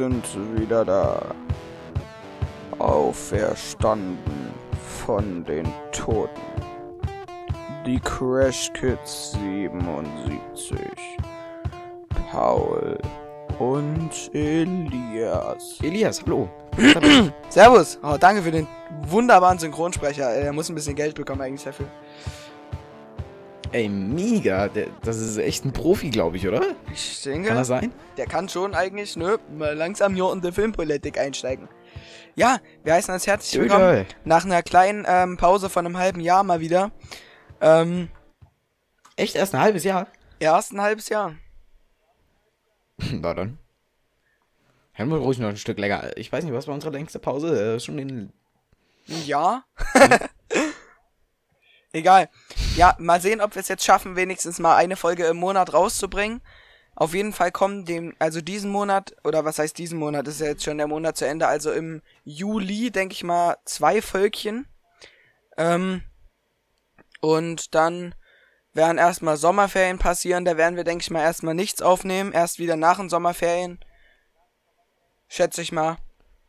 sind wieder da. Auferstanden von den Toten. Die Crash Kids 77. Paul und Elias. Elias, hallo. Servus. Oh, danke für den wunderbaren Synchronsprecher. Er muss ein bisschen Geld bekommen eigentlich dafür. Ey, mega. Das ist echt ein Profi, glaube ich, oder? Ich denke, Kann das sein? der kann schon eigentlich, mal langsam hier in die Filmpolitik einsteigen. Ja, wir heißen uns herzlich willkommen. Nach einer kleinen Pause von einem halben Jahr mal wieder. Echt? Erst ein halbes Jahr? Erst ein halbes Jahr. Na dann. Hören wir ruhig noch ein Stück länger. Ich weiß nicht, was war unsere längste Pause? Schon in... Ja. Egal. Ja, mal sehen, ob wir es jetzt schaffen, wenigstens mal eine Folge im Monat rauszubringen. Auf jeden Fall kommen diesen Monat, oder was heißt diesen Monat, ist ja jetzt schon der Monat zu Ende, also im Juli, denke ich mal, 2 Völkchen. Und dann werden erstmal Sommerferien passieren, da werden wir, denke ich mal, erstmal nichts aufnehmen, erst wieder nach den Sommerferien. Schätze ich mal.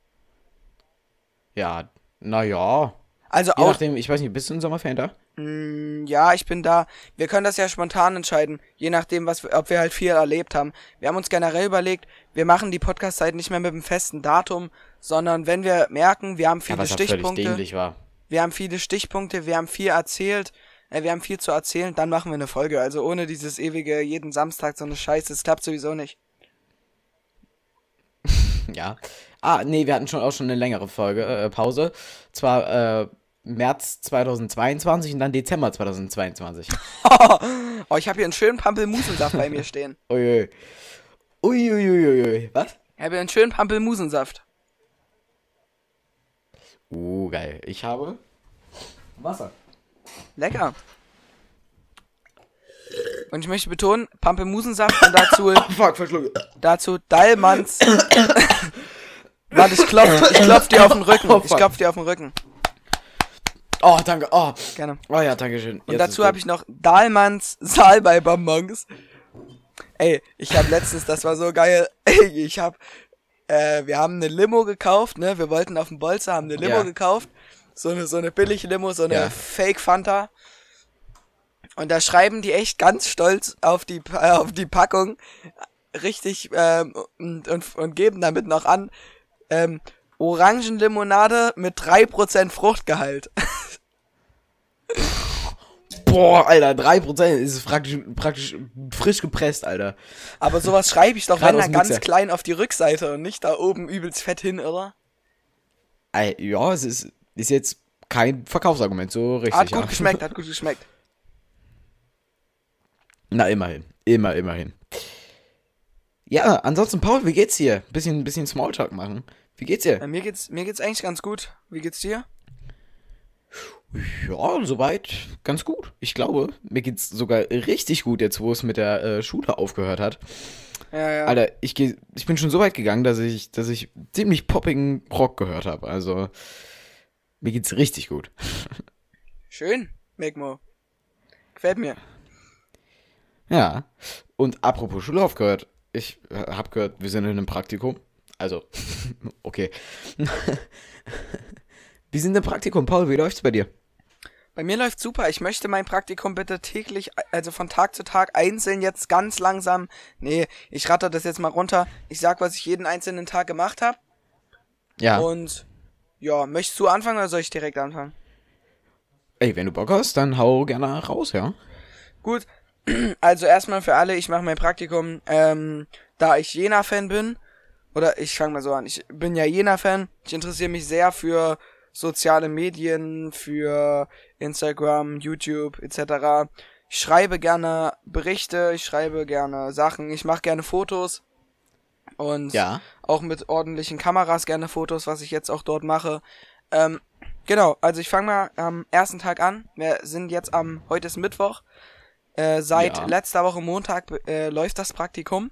Ja, naja. Also Je auch... nachdem, ich weiß nicht, bist du in Sommerferien da? Ja, ich bin da. Wir können das ja spontan entscheiden, je nachdem, ob wir halt viel erlebt haben. Wir haben uns generell überlegt, wir machen die Podcast-Zeit nicht mehr mit einem festen Datum, sondern wenn wir merken, wir haben viele Stichpunkte. Dämlich war. Wir haben viele Stichpunkte, wir haben viel erzählt, wir haben viel zu erzählen, dann machen wir eine Folge. Also ohne dieses ewige, jeden Samstag so eine Scheiße, das klappt sowieso nicht. Ja. Nee, wir hatten auch schon eine längere Pause. Zwar, März 2022 und dann Dezember 2022. Oh, ich habe hier einen schönen Pampelmusensaft bei mir stehen. Uiui. Uiuiuiui. Was? Ich habe hier einen schönen Pampelmusensaft. Geil. Ich habe Wasser. Lecker. Und ich möchte betonen, Pampelmusensaft und dazu... Fuck, verschluckt. Dazu Dallmanns... Warte, ich klopf dir auf den Rücken. Oh, danke. Oh. Gerne. Oh ja, danke schön. Und dazu habe ich noch Dahlmanns Salbei-Bonbons. Ey, ich habe letztens, das war so geil, wir haben eine Limo gekauft, ne, wir wollten auf dem Bolzer, haben eine Limo gekauft, so eine billige Limo, so eine Fake-Fanta. Und da schreiben die echt ganz stolz auf die Packung, richtig, und geben damit noch an, Orangenlimonade mit 3% Fruchtgehalt. Boah, Alter, 3% ist praktisch frisch gepresst, Alter. Aber sowas schreibe ich doch, Grad wenn aus dann dem ganz Mixer. klein auf die Rückseite und nicht da oben übelst fett hin, oder? Ja, es ist jetzt kein Verkaufsargument, so richtig. Hat gut geschmeckt. Na, immerhin. Immerhin. Ja, ansonsten, Paul, wie geht's dir? Bisschen Smalltalk machen. Wie geht's dir? Mir geht's eigentlich ganz gut. Wie geht's dir? Ja, soweit ganz gut. Ich glaube, mir geht's sogar richtig gut jetzt, wo es mit der Schule aufgehört hat. Ja. Alter, ich bin schon so weit gegangen, dass ich ziemlich poppigen Rock gehört habe. Also, mir geht's richtig gut. Schön, Megmo. Gefällt mir. Ja, und apropos Schule aufgehört. Ich habe gehört, wir sind in einem Praktikum. Also, okay. Wie sind im Praktikum, Paul? Wie läuft's bei dir? Bei mir läuft's super. Ich möchte mein Praktikum bitte täglich, also von Tag zu Tag einzeln jetzt ganz langsam. Nee, ich ratter das jetzt mal runter. Ich sag, was ich jeden einzelnen Tag gemacht habe. Ja. Und ja, möchtest du anfangen oder soll ich direkt anfangen? Ey, wenn du Bock hast, dann hau gerne raus, ja? Gut, also erstmal für alle, ich mache mein Praktikum, da ich Jena-Fan bin, oder ich fange mal so an, ich bin ja Jena-Fan, ich interessiere mich sehr für soziale Medien, für Instagram, YouTube etc. Ich schreibe gerne Berichte, ich schreibe gerne Sachen, ich mache gerne Fotos und auch mit ordentlichen Kameras gerne Fotos, was ich jetzt auch dort mache. Genau, also ich fange mal am ersten Tag an, wir sind jetzt heute ist Mittwoch. Seit letzter Woche Montag läuft das Praktikum.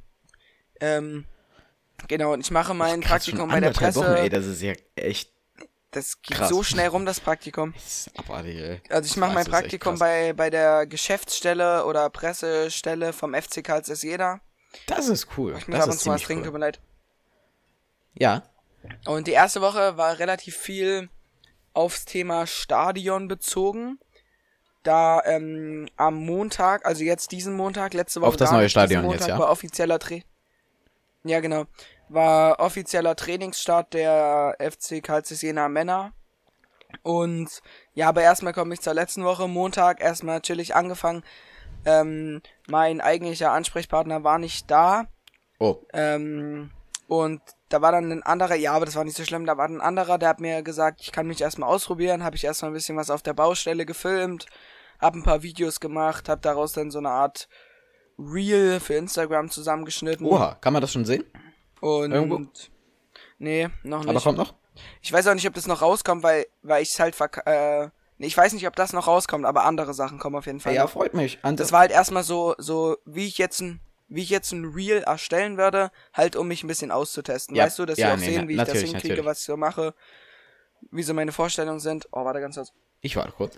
Genau, und ich mache mein Praktikum bei der Presse. Wochen, ey, das ist ja echt Das geht krass. so schnell rum, das Praktikum. Das ist abartig, ey. Also ich mache mein Praktikum bei der Geschäftsstelle oder Pressestelle vom FC Karlsruhe Jena. Das ist cool. Ich muss ab und zu mal was trinken, tut mir leid. Ja. Und die erste Woche war relativ viel aufs Thema Stadion bezogen. Da am Montag, also jetzt diesen Montag, letzte Woche Auf das gar neue nicht, diesen Stadion Montag jetzt, ja? war offizieller Ja, genau. War offizieller Trainingsstart der FC Karl Zeiss Jena Männer. Und ja, aber erstmal komme ich zur letzten Woche. Montag erstmal chillig angefangen. Mein eigentlicher Ansprechpartner war nicht da. Oh. Und da war dann ein anderer, ja, aber das war nicht so schlimm, da war ein anderer, der hat mir gesagt, ich kann mich erstmal ausprobieren, habe ich erstmal ein bisschen was auf der Baustelle gefilmt, habe ein paar Videos gemacht, habe daraus dann so eine Art Reel für Instagram zusammengeschnitten. Oha, kann man das schon sehen? Und Irgendwo? nee, noch nicht. Aber kommt noch? Ich weiß auch nicht, ob das noch rauskommt, weil ich es halt nee, ich weiß nicht, ob das noch rauskommt, aber andere Sachen kommen auf jeden Fall Ja, noch. freut mich. Das war halt erstmal so wie ich jetzt ein Reel erstellen würde, halt um mich ein bisschen auszutesten. Ja, Weißt du, dass ja, sie auch nee, sehen, wie ich das natürlich, hinkriege, natürlich. was ich so mache, wie so meine Vorstellungen sind. Oh, warte ganz kurz. Ich warte kurz.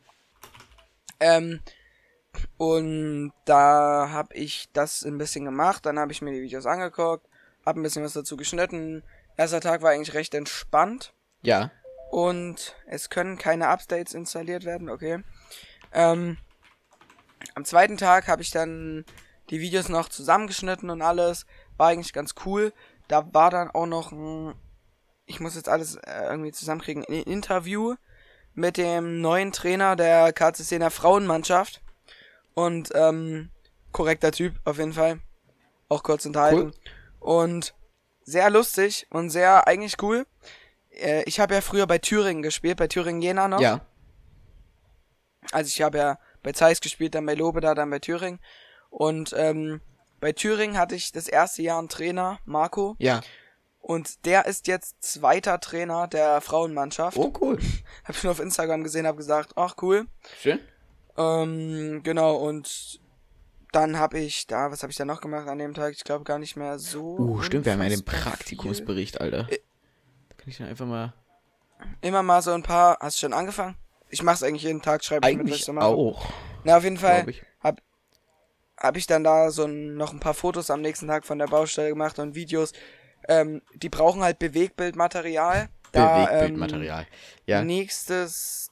Und da habe ich das ein bisschen gemacht, dann habe ich mir die Videos angeguckt, habe ein bisschen was dazu geschnitten. Erster Tag war eigentlich recht entspannt. Ja. Und es können keine Updates installiert werden, okay. Am zweiten Tag habe ich dann die Videos noch zusammengeschnitten und alles. War eigentlich ganz cool. Da war dann auch noch ich muss jetzt alles irgendwie zusammenkriegen, ein Interview mit dem neuen Trainer der KC Frauenmannschaft. Und korrekter Typ auf jeden Fall. Auch kurz unterhalten. Cool. Und sehr lustig und sehr eigentlich cool. Ich habe ja früher bei Thüringen gespielt, bei Thüringen Jena noch. Ja. Also ich habe ja bei Zeiss gespielt, dann bei Lobeda, dann bei Thüringen. Und bei Thüringen hatte ich das erste Jahr einen Trainer, Marco. Ja. Und der ist jetzt zweiter Trainer der Frauenmannschaft. Oh, cool. Hab ich nur auf Instagram gesehen, hab gesagt, ach cool. Schön. Genau, und dann habe ich was habe ich da noch gemacht an dem Tag? Ich glaube gar nicht mehr so. Stimmt, wir haben ja den unfassbar Praktikumsbericht, Alter. Da kann ich dann einfach mal... Immer mal so ein paar. Hast du schon angefangen? Ich mach's eigentlich jeden Tag, schreibe ich mit, was ich Eigentlich so mache. auch, Na, auf jeden Fall glaube ich. hab ich dann da noch ein paar Fotos am nächsten Tag von der Baustelle gemacht und Videos. Die brauchen halt Bewegtbildmaterial. Bewegtbildmaterial. Ja. Nächstes.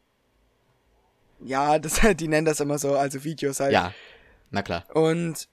Ja, die nennen das immer so, also Videos halt. Ja, na klar. Und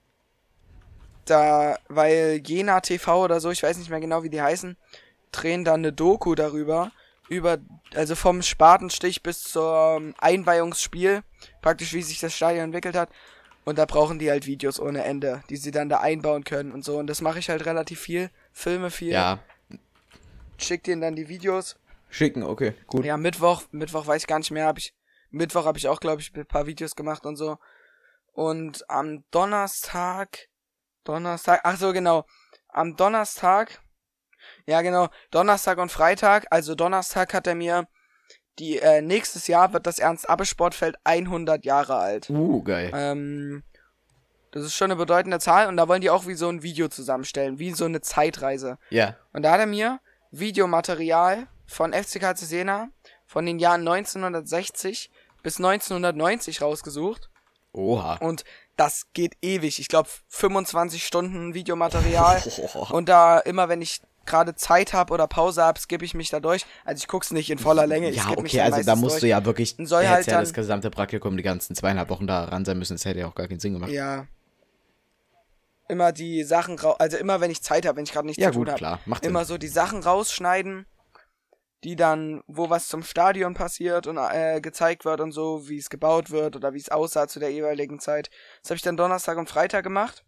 weil Jena TV oder so, ich weiß nicht mehr genau, wie die heißen, drehen dann eine Doku darüber, also vom Spatenstich bis zum Einweihungsspiel, praktisch wie sich das Stadion entwickelt hat. Und da brauchen die halt Videos ohne Ende, die sie dann da einbauen können und so. Und das mache ich halt relativ viel, filme viel, Ja, schick denen dann die Videos. schicken, okay, gut. Ja, Mittwoch weiß ich gar nicht mehr, Mittwoch habe ich auch, glaube ich, ein paar Videos gemacht und so. Und am Donnerstag, ach so, genau, am Donnerstag, ja genau, Donnerstag und Freitag, also Donnerstag hat er mir nächstes Jahr wird das Ernst-Abbe-Sportfeld 100 Jahre alt. Geil. Das ist schon eine bedeutende Zahl und da wollen die auch wie so ein Video zusammenstellen, wie so eine Zeitreise. Ja. Und da hat er mir Videomaterial von FCK Jena von den Jahren 1960 bis 1990 rausgesucht. Oha. Und das geht ewig. Ich glaube 25 Stunden Videomaterial. Und da immer, wenn ich gerade Zeit habe oder Pause habe, skippe ich mich da durch. Also ich guck's nicht in voller Länge. Ich Ja, skippe mich okay, dann also da meistens musst durch. du ja wirklich, Und soll hättest halt ja dann, das gesamte Praktikum die ganzen 2,5 Wochen da ran sein müssen, das hätte ja auch gar keinen Sinn gemacht. ja, immer die Sachen also immer wenn ich Zeit habe, wenn ich gerade nichts Ja zu tun gut, habe, klar, macht Sinn. immer so die Sachen rausschneiden, die dann, wo was zum Stadion passiert und gezeigt wird und so, wie es gebaut wird oder wie es aussah zu der jeweiligen Zeit. Das habe ich dann Donnerstag und Freitag gemacht.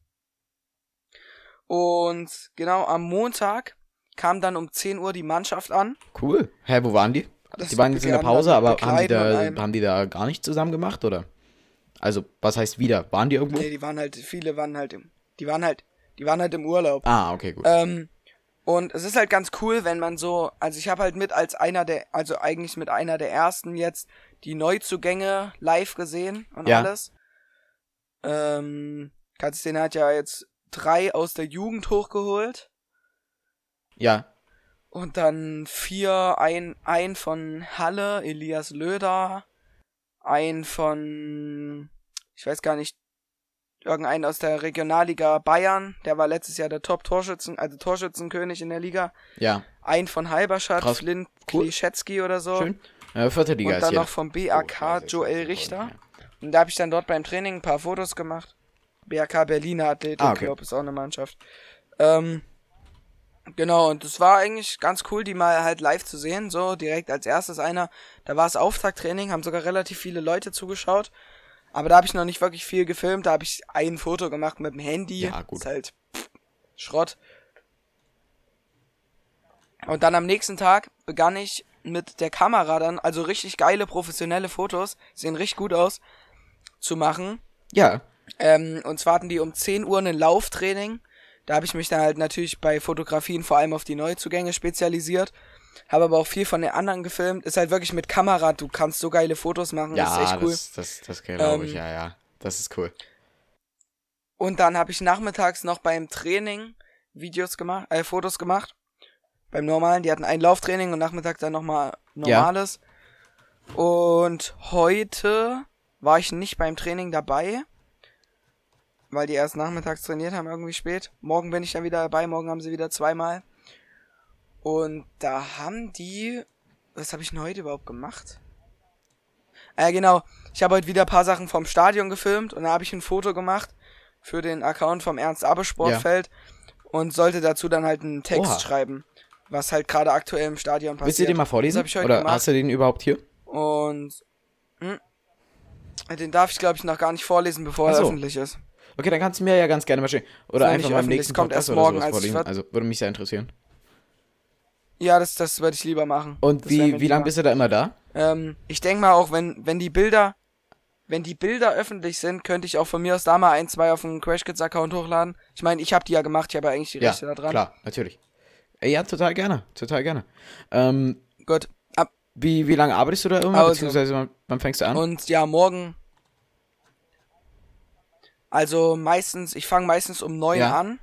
Und genau, am Montag kam dann um 10 Uhr die Mannschaft an. Cool. Hä, wo waren die? Das Die waren jetzt in der Pause, dann aber begleiten und haben die da gar nicht zusammen gemacht, oder? Also, was heißt wieder? Waren die irgendwo? Nee, viele waren halt im Urlaub. Ah, okay, gut. Und es ist halt ganz cool, wenn man so, also ich habe halt eigentlich mit einer der ersten jetzt die live gesehen und Ja. alles. Katzdene hat ja jetzt 3 aus der Jugend hochgeholt. Ja. Und dann 4, ein von Halle, Elias Löder, ein von, ich weiß gar nicht, irgendeinen aus der Regionalliga Bayern, der war letztes Jahr der Torschützenkönig in der Liga. Ja. Einen von Halberstadt, Krass. Flint Cool. Klischetzky oder so. Schön. Vierte Liga Und ist dann hier. noch vom BAK Joel Richter. Und da habe ich dann dort beim Training ein paar Fotos gemacht. BAK Berliner Athletikclub ist auch eine Mannschaft. Genau, und es war eigentlich ganz cool, die mal halt live zu sehen, so direkt als erstes einer. Da war es Auftakttraining, haben sogar relativ viele Leute zugeschaut. Aber da habe ich noch nicht wirklich viel gefilmt, da habe ich ein Foto gemacht mit dem Handy. Ja, gut. Ist halt Schrott. Und dann am nächsten Tag begann ich mit der Kamera dann, also richtig geile professionelle Fotos, sehen richtig gut aus, zu machen. Ja. Und zwar hatten die um 10 Uhr ein Lauftraining. Da habe ich mich dann halt natürlich bei Fotografien vor allem auf die Neuzugänge spezialisiert. Habe aber auch viel von den anderen gefilmt. Ist halt wirklich mit Kamera, du kannst so geile Fotos machen, Ja, das ist echt cool. das glaube ich, ja. Das ist cool. Und dann habe ich nachmittags noch beim Training Fotos gemacht. Beim normalen, die hatten ein Lauftraining und nachmittags dann nochmal normales. Ja. Und heute war ich nicht beim Training dabei, weil die erst nachmittags trainiert haben, irgendwie spät. Morgen bin ich dann wieder dabei, morgen haben sie wieder 2-mal. Und da haben die... Was habe ich denn heute überhaupt gemacht? Genau, ich habe heute wieder ein paar Sachen vom Stadion gefilmt und da habe ich ein Foto gemacht für den Account vom Ernst-Abbe-Sportfeld und sollte dazu dann halt einen Text schreiben, was halt gerade aktuell im Stadion passiert. Willst du den mal vorlesen? Das hab ich heute Oder gemacht. hast du den überhaupt hier? Und den darf ich, glaube ich, noch gar nicht vorlesen, bevor er öffentlich ist. Okay, dann kannst du mir ja ganz gerne mal schicken. Oder einfach mal im öffentlich, nächsten kommt Podcast erst oder morgen, sowas als vorlesen. Also würde mich sehr interessieren. Ja, das würde ich lieber machen. Und wie lange bist du da immer da? Ich denke mal auch, wenn die Bilder öffentlich sind, könnte ich auch von mir aus da mal 1-2 auf den Crash Kids Account hochladen. Ich meine, ich habe die ja gemacht, ich habe ja eigentlich die Rechte da dran. Klar, natürlich. Ja, total gerne. Gut. Wie lange arbeitest du da immer? Also, beziehungsweise wann fängst du an? Und ja, morgen. Also ich fange meistens um 9 an.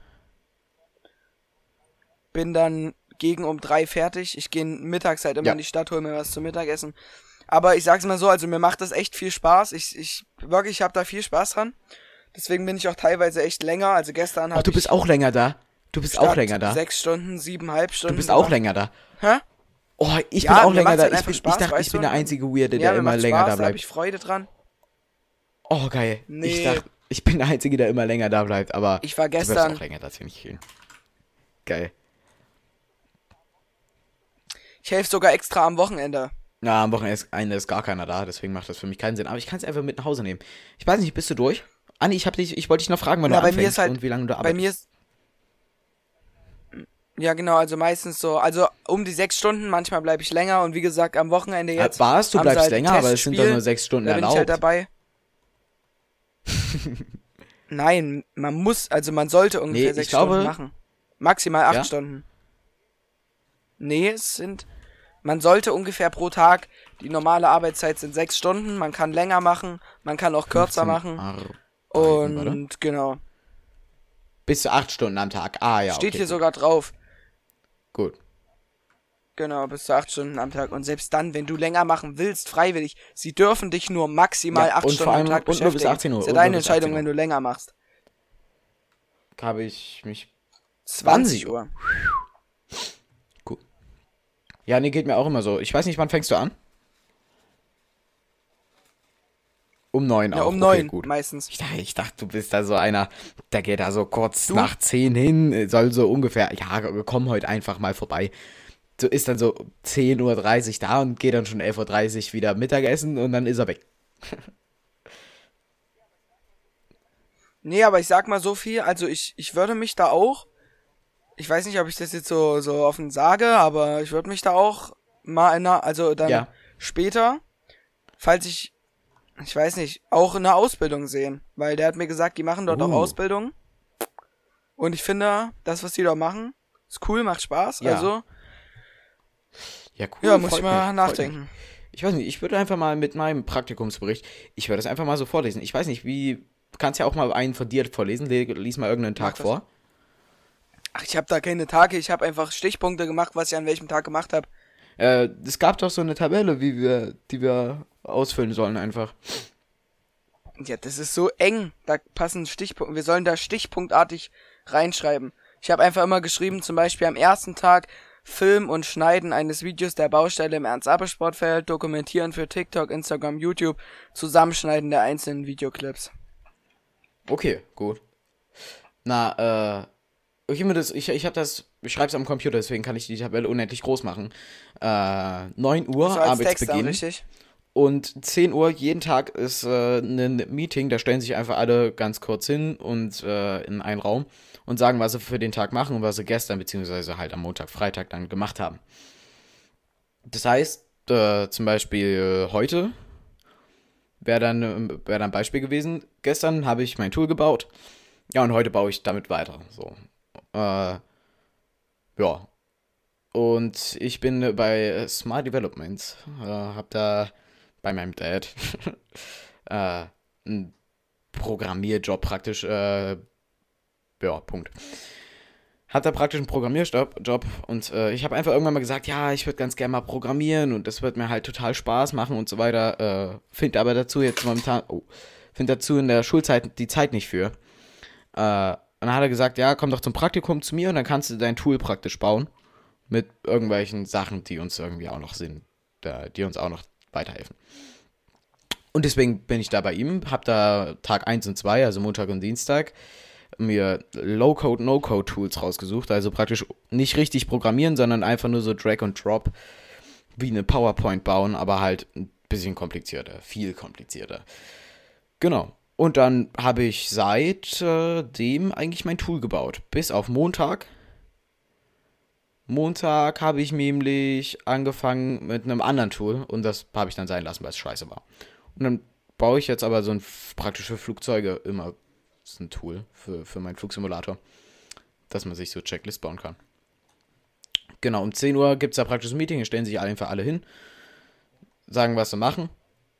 Bin dann gegen um 3 fertig. Ich gehe mittags halt immer in die Stadt, hole mir was zum Mittagessen. Aber ich sag's mal so, also mir macht das echt viel Spaß. Ich habe da viel Spaß dran. Deswegen bin ich auch teilweise echt länger. Also gestern habe ich... Du bist auch länger da. 6 Stunden, 7,5 Stunden. Du bist auch länger da. Hä? Oh, ich bin auch länger da. Halt Ich dachte, ich bin der einzige Weirde, der immer länger da bleibt. Da habe ich Freude dran. Oh, geil. Nee. Ich dachte, ich bin der Einzige, der immer länger da bleibt, aber ich war du gestern... bleibst auch länger, das finde ich schön. Geil. Ich helfe sogar extra am Wochenende. Na, am Wochenende ist gar keiner da, deswegen macht das für mich keinen Sinn. Aber ich kann es einfach mit nach Hause nehmen. Ich weiß nicht, bist du durch? Anni, ich wollte dich noch fragen, wann du anfängst und wie lange du arbeitest. Bei mir ist... Ja, genau, also meistens so, also um die 6 Stunden, manchmal bleibe ich länger und wie gesagt, am Wochenende jetzt... Du bleibst halt länger, aber es sind doch nur 6 Stunden da erlaubt. bin ich halt dabei. Nein, man sollte ungefähr 6 Stunden machen. Maximal 8 Stunden. Nee, man sollte ungefähr pro Tag, die normale Arbeitszeit sind 6 Stunden, man kann länger machen, man kann auch kürzer machen. Und genau. Bis zu 8 Stunden am Tag. Ah ja, Steht hier sogar drauf. Gut. Genau, bis zu 8 Stunden am Tag. Und selbst dann, wenn du länger machen willst, freiwillig, sie dürfen dich nur maximal 8 Stunden am Tag beschäftigen. Bis 18 Uhr. Das ist ja deine Entscheidung, wenn du länger machst. Habe ich mich... 20 Uhr. Cool. Ja, nee, geht mir auch immer so. Ich weiß nicht, wann fängst du an? Um 9 ja, auch. Um 9 gut. Meistens. Ich dachte, du bist da so einer, der geht da so kurz nach 10 hin, soll so ungefähr, ja, komm heute einfach mal vorbei. So ist dann so 10:30 Uhr da und geht dann schon 11:30 Uhr wieder Mittagessen und dann ist er weg. Nee, aber ich sag mal so viel, also ich würde mich da auch, ich weiß nicht, ob ich das jetzt so offen sage, aber ich würde mich da auch mal später, falls ich weiß nicht, auch in der Ausbildung sehen. Weil der hat mir gesagt, die machen dort auch Ausbildung. Und ich finde, das, was die da machen, ist cool, macht Spaß. Ja. Also, ja, cool. Ja, muss ich mal nachdenken. Ich weiß nicht, ich würde einfach mal mit meinem Praktikumsbericht, ich würde das einfach mal so vorlesen. Ich weiß nicht, du kannst ja auch mal einen von dir vorlesen, lies mal irgendeinen Tag vor. Ach, ich habe da keine Tage, ich habe einfach Stichpunkte gemacht, was ich an welchem Tag gemacht habe. Es gab doch so eine Tabelle, die wir ausfüllen sollen einfach. Ja, das ist so eng. Da passen Stichpunkte. Wir sollen da stichpunktartig reinschreiben. Ich habe einfach immer geschrieben, zum Beispiel am ersten Tag Film und Schneiden eines Videos der Baustelle im Ernst-Abbe-Sportfeld, dokumentieren für TikTok, Instagram, YouTube, Zusammenschneiden der einzelnen Videoclips. Okay, gut. Na, ich schreibe es am Computer, deswegen kann ich die Tabelle unendlich groß machen. 9 Uhr, So als Text dann, Arbeitsbeginn. richtig? Und 10 Uhr jeden Tag ist ein Meeting, da stellen sich einfach alle ganz kurz hin und in einen Raum und sagen, was sie für den Tag machen und was sie gestern beziehungsweise halt am Montag, Freitag dann gemacht haben. Das heißt, zum Beispiel heute wäre dann ein Beispiel gewesen. Gestern habe ich mein Tool gebaut. Ja, und heute baue ich damit weiter. So. Ja. Und ich bin bei Smart Development. Hab da bei meinem Dad einen Programmierjob praktisch. Ja, Punkt. Hab da praktisch einen Programmierjob und ich habe einfach irgendwann mal gesagt, ja, ich würde ganz gerne mal programmieren und das wird mir halt total Spaß machen und so weiter. Finde aber dazu jetzt momentan, finde dazu in der Schulzeit die Zeit nicht für. Und dann hat er gesagt, ja, komm doch zum Praktikum zu mir und dann kannst du dein Tool praktisch bauen. Mit irgendwelchen Sachen, die uns irgendwie auch noch sind, die uns auch noch weiterhelfen. Und deswegen bin ich da bei ihm, hab da Tag 1 und 2, also Montag und Dienstag, mir Low-Code, No-Code-Tools rausgesucht. Also praktisch nicht richtig programmieren, sondern einfach nur so Drag and Drop wie eine PowerPoint bauen, aber halt ein bisschen komplizierter, viel komplizierter. Genau. Und dann habe ich seitdem eigentlich mein Tool gebaut. Bis auf Montag. Montag habe ich nämlich angefangen mit einem anderen Tool und das habe ich dann sein lassen, weil es scheiße war. Und dann baue ich jetzt aber so ein praktisch für Flugzeuge immer so ein Tool für meinen Flugsimulator, dass man sich so Checklist bauen kann. Genau, um 10 Uhr gibt es da praktisch ein Meeting, hier stellen sich einfach alle hin, sagen, was sie machen.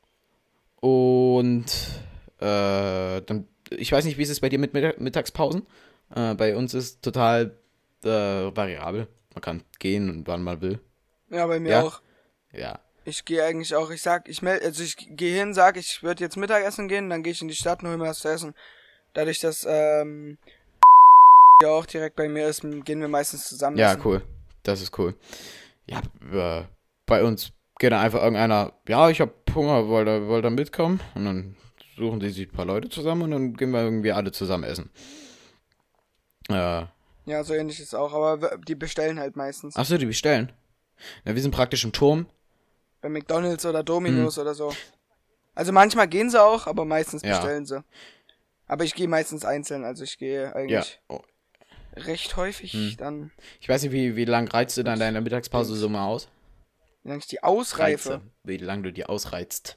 Und dann, ich weiß nicht, wie ist es bei dir mit Mittagspausen? Bei uns ist total variabel. Man kann gehen, wann man will. Ja, bei mir Ja? auch. Ja. Ich gehe eigentlich auch, ich gehe hin, sag, ich würde jetzt Mittagessen gehen, dann gehe ich in die Stadt und hol mir was zu essen. Dadurch, dass ja auch direkt bei mir ist, gehen wir meistens zusammen Ja, essen. cool. Das ist cool. Ja, bei uns geht dann einfach irgendeiner, ja, ich hab Hunger, wollt ihr mitkommen? Und dann suchen die sich ein paar Leute zusammen und dann gehen wir irgendwie alle zusammen essen. Ja, so ähnlich ist auch, aber die bestellen halt meistens. Achso, die bestellen. Ja, wir sind praktisch im Turm. Bei McDonald's oder Domino's oder so. Also manchmal gehen sie auch, aber meistens Ja. bestellen sie. Aber ich gehe meistens einzeln, also ich gehe Ja. eigentlich recht häufig dann, Ich weiß nicht, wie lang reizt du dann deine Mittagspause so mal aus? wie lange ich die ausreife. Wie lange du die ausreizt.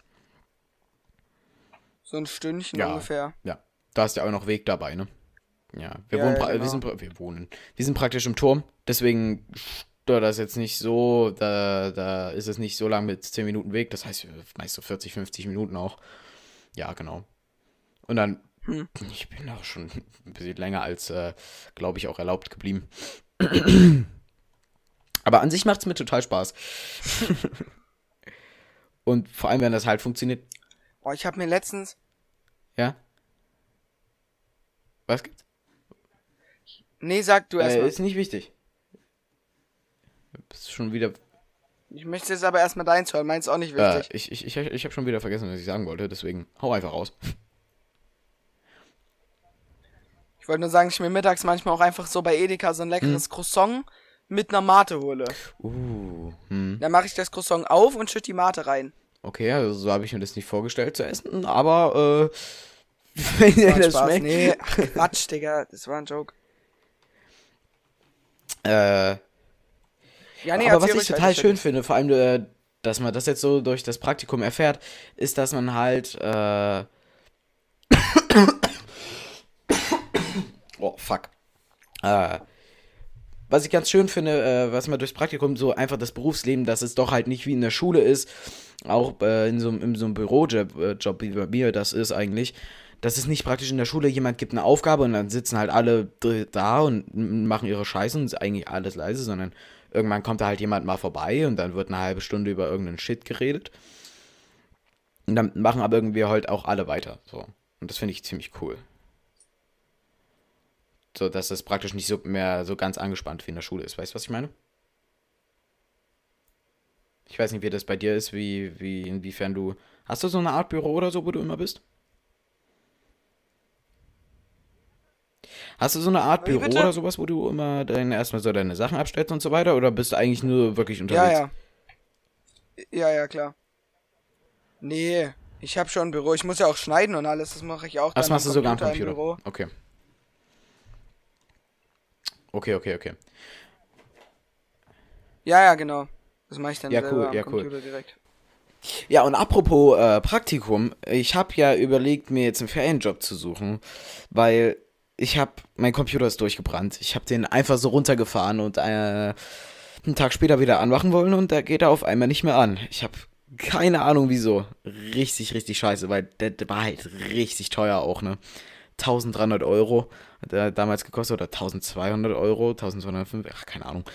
So ein Stündchen Ja. ungefähr. Ja. Da hast ja auch noch Weg dabei, ne? Ja. Wir Ja, wohnen, ja, genau. wir sind praktisch im Turm, deswegen stört das jetzt nicht so, da ist es nicht so lang mit 10 Minuten Weg, das heißt meist so 40, 50 Minuten auch. Ja, genau. Und dann, ich bin auch schon ein bisschen länger als, glaube ich, auch erlaubt geblieben. Aber an sich macht es mir total Spaß. Und vor allem, wenn das halt funktioniert. Oh, ich habe mir letztens, Ja? Was gibt's? nee, sag du erstmal. Ist nicht wichtig. Bist schon wieder. Ich möchte jetzt aber erstmal deins hören, meins auch nicht wichtig. Ich habe schon wieder vergessen, was ich sagen wollte, deswegen hau einfach raus. Ich wollte nur sagen, ich mir mittags manchmal auch einfach so bei Edeka so ein leckeres Croissant mit einer Mate hole. Dann mache ich das Croissant auf und schütte die Mate rein. Okay, also so habe ich mir das nicht vorgestellt zu essen, aber wenn dir War das Spaß. schmeckt. Nee, ach, Quatsch, Digga, das war ein Joke. Äh, Ja, nee, aber was erzähl ich ruhig total weiter, schön finde, vor allem, dass man das jetzt so durch das Praktikum erfährt, ist, dass man halt, oh, fuck. Was ich ganz schön finde, was man durchs Praktikum so einfach das Berufsleben, dass es doch halt nicht wie in der Schule ist, auch in so einem Bürojob, wie bei mir das ist eigentlich, dass es nicht praktisch in der Schule, jemand gibt eine Aufgabe und dann sitzen halt alle da und machen ihre Scheiße und ist eigentlich alles leise, sondern irgendwann kommt da halt jemand mal vorbei und dann wird eine halbe Stunde über irgendeinen Shit geredet. Und dann machen aber irgendwie halt auch alle weiter, so. Und das finde ich ziemlich cool. So, dass das praktisch nicht so mehr so ganz angespannt wie in der Schule ist. Weißt du, was ich meine? Ich weiß nicht, wie das bei dir ist, inwiefern du. Hast du so eine Art Büro oder so, wo du immer bist? Hast du so eine Art Wie Büro bitte? oder sowas, wo du immer erstmal so deine Sachen abstellst und so weiter? Oder bist du eigentlich nur wirklich unterwegs? Ja, ja. Ja, ja, klar. Nee, ich habe schon ein Büro. Ich muss ja auch schneiden und alles. Das mache ich auch Das dann machst am du sogar am Computer im Computer. Büro. Okay. Okay. Ja, ja, genau. Das mache ich dann Ja, selber cool, am ja, cool. Computer direkt. Ja, und apropos Praktikum, ich habe ja überlegt, mir jetzt einen Ferienjob zu suchen, weil mein Computer ist durchgebrannt. Ich habe den einfach so runtergefahren und einen Tag später wieder anmachen wollen und da geht er auf einmal nicht mehr an. Ich habe keine Ahnung wieso. Richtig, richtig scheiße, weil der war halt richtig teuer auch, ne? 1.300 € hat er damals gekostet oder 1.200 €, 1.205, ach, keine Ahnung.